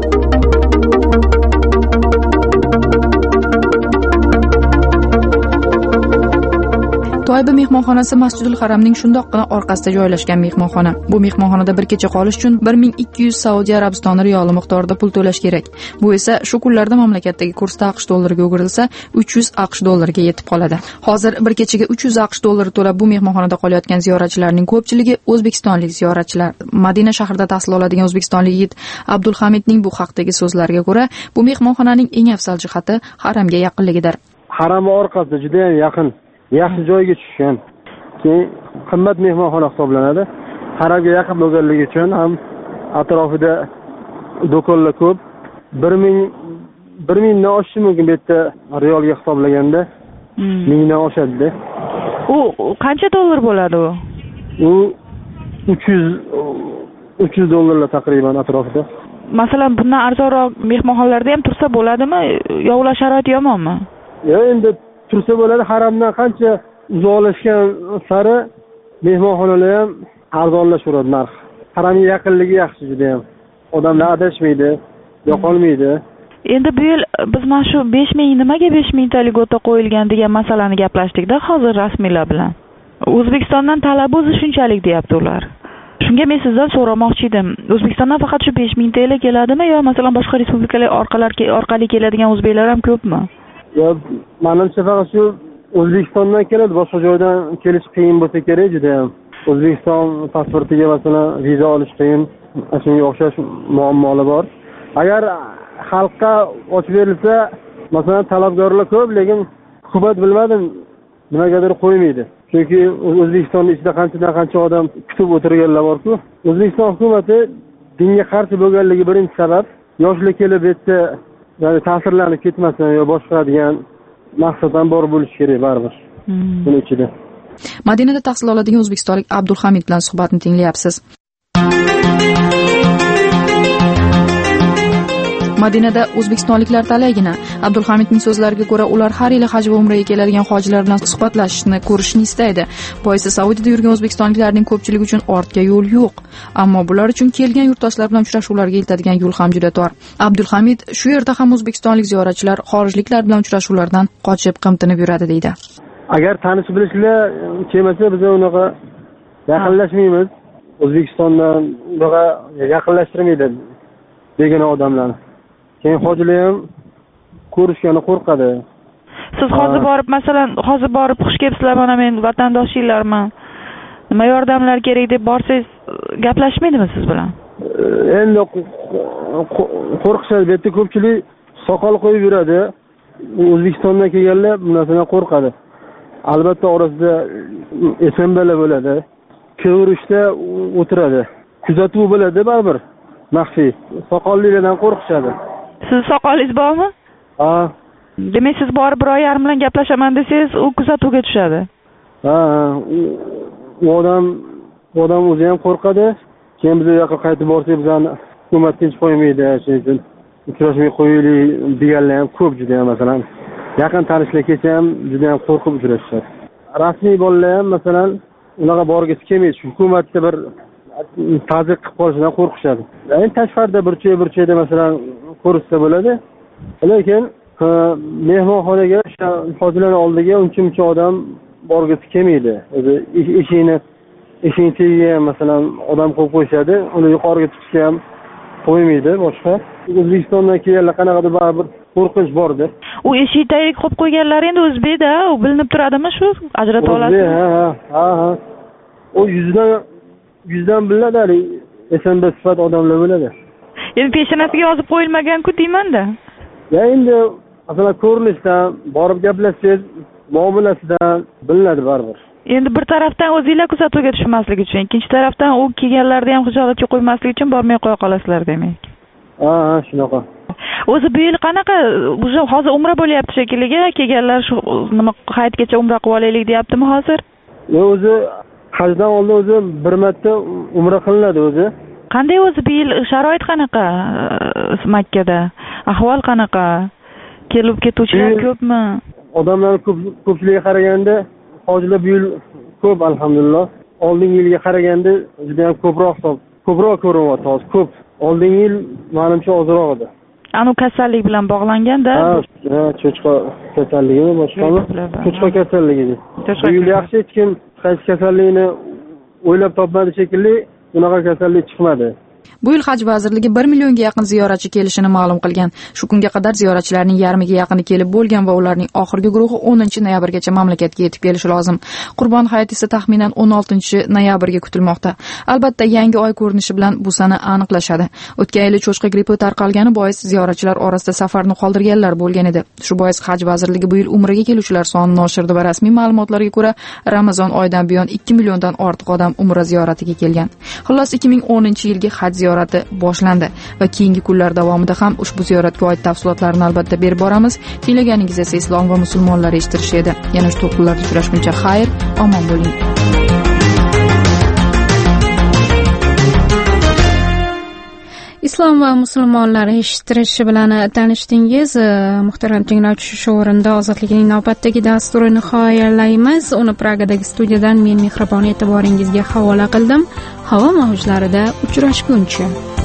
Toyba mehmonxonasi Masjidul Haramning shundoqqina orqasida joylashgan mehmonxona. Bu mehmonxonada bir kecha qolish uchun bir ming ikki yuz Saudiya Arabistoni riyoli miqdorida pul to'lash kerak. Bu esa shu kunlarda mamlakatdagi kursda AQSh dollariga o'girilsa uch yuz AQSh dollariga yetib qoladi. Hozir bir kechaga uch yuz AQSh dollari to'lab bu mehmonxonada qolayotgan ziyoratchilarning ko'pchiligi o'zbekistonlik ziyoratchilar. Madina shahrida tahsil oladigan o'zbekistonlik yigit Abdulhamidning bu haqdagi so'zlariga ko'ra, bu mehmonxonaning eng afzal jihati haramga yaqinligidir. Haram orqasida juda ham yaqin. Yaxshi joyga tushgan. Keyin qimmat mehmonxona hisoblanadi. Haramga yaqin bo'lganligi uchun ham atrofida do'konlar ko'p. bir ming bir mingdan oshishi mumkin bu yerda riyolga hisoblaganda. mingdan oshadi. U qancha dollar bo'ladi u? U uch yuz uch yuz dollarlar taqriban atrofida. masalan bundan arzonroq mehmonxonalarda ham tursa bo'ladimi yo ular sharoiti yomonmi? Yo'q, endi tursa bo'ladi. Haramdan qancha uzoqlashgan sari mehmonxonalar ham arzonlashaveradi narx. Haramga yaqinligi yaxshi juda ham. Odamlar adashmaydi, yo'qolmaydi. Endi bu yil biz mana shu besh ming nimaga besh mingtalik o'ta qo'yilgan degan masalani gaplashdik-da hozir rasmiylar bilan. O'zbekistondan talab o'zi shunchalik deyapti ular. Shunga men sizdan so'ramoqchi edim. O'zbekistondan faqat shu besh ming tl keladimi yo masalan boshqa respublikalar orqali orqali keladigan o'zbeklar ham ko'pmi? Yo'q, menimcha faqat shu O'zbekistondan keladi, boshqa joydan kelish qiyin bo'lsa kerak juda ham. O'zbekiston pasportiga masalan viza olish qiyin, shunga o'xshash muammolar bor. Agar xalqqa ochib berilsa, masalan talabgorlar ko'p, lekin hukumat bilmadim nimagadir qo'ymaydi. Chunki O'zbekistonning ichida qanchadan qancha odam kutib o'tirganlar bor-ku. O'zbekiston hukumatı dinga qarshi bo'lganligi birinchi sabab, yoshlar kelib etsa, ya'ni ta'sirlanib ketmasin yo boshqa degan maqsaddan bor bo'lish kerak baribir. Buning ichida. Madinada tahsil oladigan o'zbekistonlik Abdulhamid bilan suhbatni tinglayapsiz. Madinada o'zbekistonliklar talaygina. Abdulhamidning so'zlariga ko'ra, ular har yili haj va umraga keladigan hojilar bilan suhbatlashishni, ko'rishni istaydi. Boisi Saudiyada yurgan o'zbekistonliklarning ko'pchiligi uchun ortga yo'l yo'q. Ammo bular uchun kelgan yurtdoshlar bilan uchrashuvlarga yetadigan yo'l ham juda tor. Abdulhamid shu yerda ham o'zbekistonlik ziyoratchilar xorijliklar bilan uchrashuvlardan qochib, qimtinib yuradi deydi. Agar tanish bilishlar kelmasa, biz unaqa yaqinlashmaymiz. O'zbekistondan unaqa yaqinlashtirmaydi degan odamlarni. Keyin hojilar ham ko'rishgani qo'rqadi. Siz hozir borib, masalan, hozir borib xush kelibsizlar, mana men vatandoshinglarman. Nima yordamlar kerak deb borsangiz, gaplashmaydimi siz bilan? Endi qo'rqishadi, bu yerda ko'pchilik soqol qo'yib yuradi. O'zbekistondan kelganlar bu narsadan qo'rqadi. Albatta orasida esenbalar bo'ladi. Ko'rishda o'tiradi. Kuzatuv bo'ladi baribir. Maxfiy. Soqollilardan qo'rqishadi. Siz soqolingiz bormi? Ha. Demak, siz borib bir oy yarim bilan gaplashaman desangiz, u kuzatuvga tushadi. Ha, u odam, u odam o'zi ham qo'rqadi. Keyin biz u yoqqa qaytib borsak, bizani hukumat tinch qo'ymaydi, shuning uchun uchrashmay qo'yaylik deganlar ham ko'p juda ham masalan. Yaqin tanishlar kelsa ham juda ham qo'rqib uchrashishadi. Rasmiy bolalar ham masalan unaqa borgisi kelmaydi. Hukumatda bir ta'ziq qilib qolishidan qo'rqishadi. Endi tashqarida bir joy bir joyda masalan ko'rishsa bo'ladi. Lekin mehmonxonaga, hojilarning oldiga uncha-muncha odam borgisi kelmaydi. O'zi eshikni eshikni tagiga masalan odam qo'yib qo'yishadi, uni yuqoriga chiqishga ham qo'ymaydi boshqa. O'zbekistondan kelganlar qanaqadir baribir qo'rqinch bordi. U eshik tagiga qo'yib qo'yganlar endi o'zbekda, u bilinib turadimi shu? Ajrata olasizmi? Ha, ha, ha. O yuzdan yuzdan bilinadi, esenba sifat odamlar bo'ladi. Endi peshonasiga yozib qo'yilmagan-ku deyman-da. Ya endi masalan ko'rinishdan, borib gaplashsangiz, muomalasidan bilinadi baribir. Endi bir tarafdan o'zingizlar kuzatuvga tushmaslik uchun, ikkinchi tarafdan u kelganlarda ham hijolatga qo'ymaslik uchun bormay qo'ya qolasizlar demak. Ha, ha, shunaqa. O'zi bu yil qanaqa? Hozir umra bo'lyapti shekilli, kelganlar shu nima hayitgacha umra qilib olaylik deyaptimi hozir? Yo'q, o'zi hajdan oldin o'zi bir marta umra qilinadi o'zi. Qanday o'zi bu yil sharoit qanaqa Makkada? Ahvol qanaqa? Kelib ketuvchilar ko'pmi? Odamlar ko'p ko'pchiligiga qaraganda hojilar bu yil ko'p alhamdulillah. Oldingi yilga qaraganda juda ham ko'proq ko'proq ko'rinyapti hozir ko'p. Oldingi yil menimcha ozroq edi. Anu kasallik bilan bog'langanda? Ha, cho'chqa kasalligimi boshqami? Cho'chqa kasalligi. Bu yil yaxshi hech kim qaysi kasallikni o'ylab topmadi shekilli, unaqa kasallik chiqmadi. Bu yil Haj vazirligi bir millionga yaqin ziyoratchi kelishini ma'lum qilgan. Shu kunga qadar ziyoratchilarning yarmiga yaqini kelib bo'lgan va ularning oxirgi guruhi o'ninchi noyabrgacha mamlakatga yetib kelishi lozim. Qurbon hayiti esa taxminan o'n oltinchi noyabrga kutilmoqda. Albatta, yangi oy ko'rinishi bilan bu sana aniqlashadi. O'tgan yili cho'chqa grippi tarqalgani bois ziyoratchilar orasida safarni qoldirganlar bo'lgan edi. Shu bois Haj vazirligi bu yil umraga keluvchilar sonini oshirdi va rasmiy ma'lumotlarga ko'ra Ramazon oyidan buyon ikki milliondan ortiq odam umra ziyoratiga kelgan. Xullas, ikki ming o'ninchi yilgi Haj ziyorati boshlandi va keyingi kunlar davomida ham ushbu ziyoratga oid tafsilotlarni albatta berib boramiz. Tinglaganingiz esa islom va musulmonlar eshittirishi edi. Yana shu to'lqinlarda uchrashguncha xayr, omon bo'ling. islom va musulmonlar eshittirishi bilan tanishdingiz. Muhtaram tinglovchi, shu o'rinda ozodlikning navbatdagi dasturini nihoyalaymiz. Uni Pragadagi studiyadan men Mehribon e'tiboringizga havola qildim. Havo mavjlarida uchrashguncha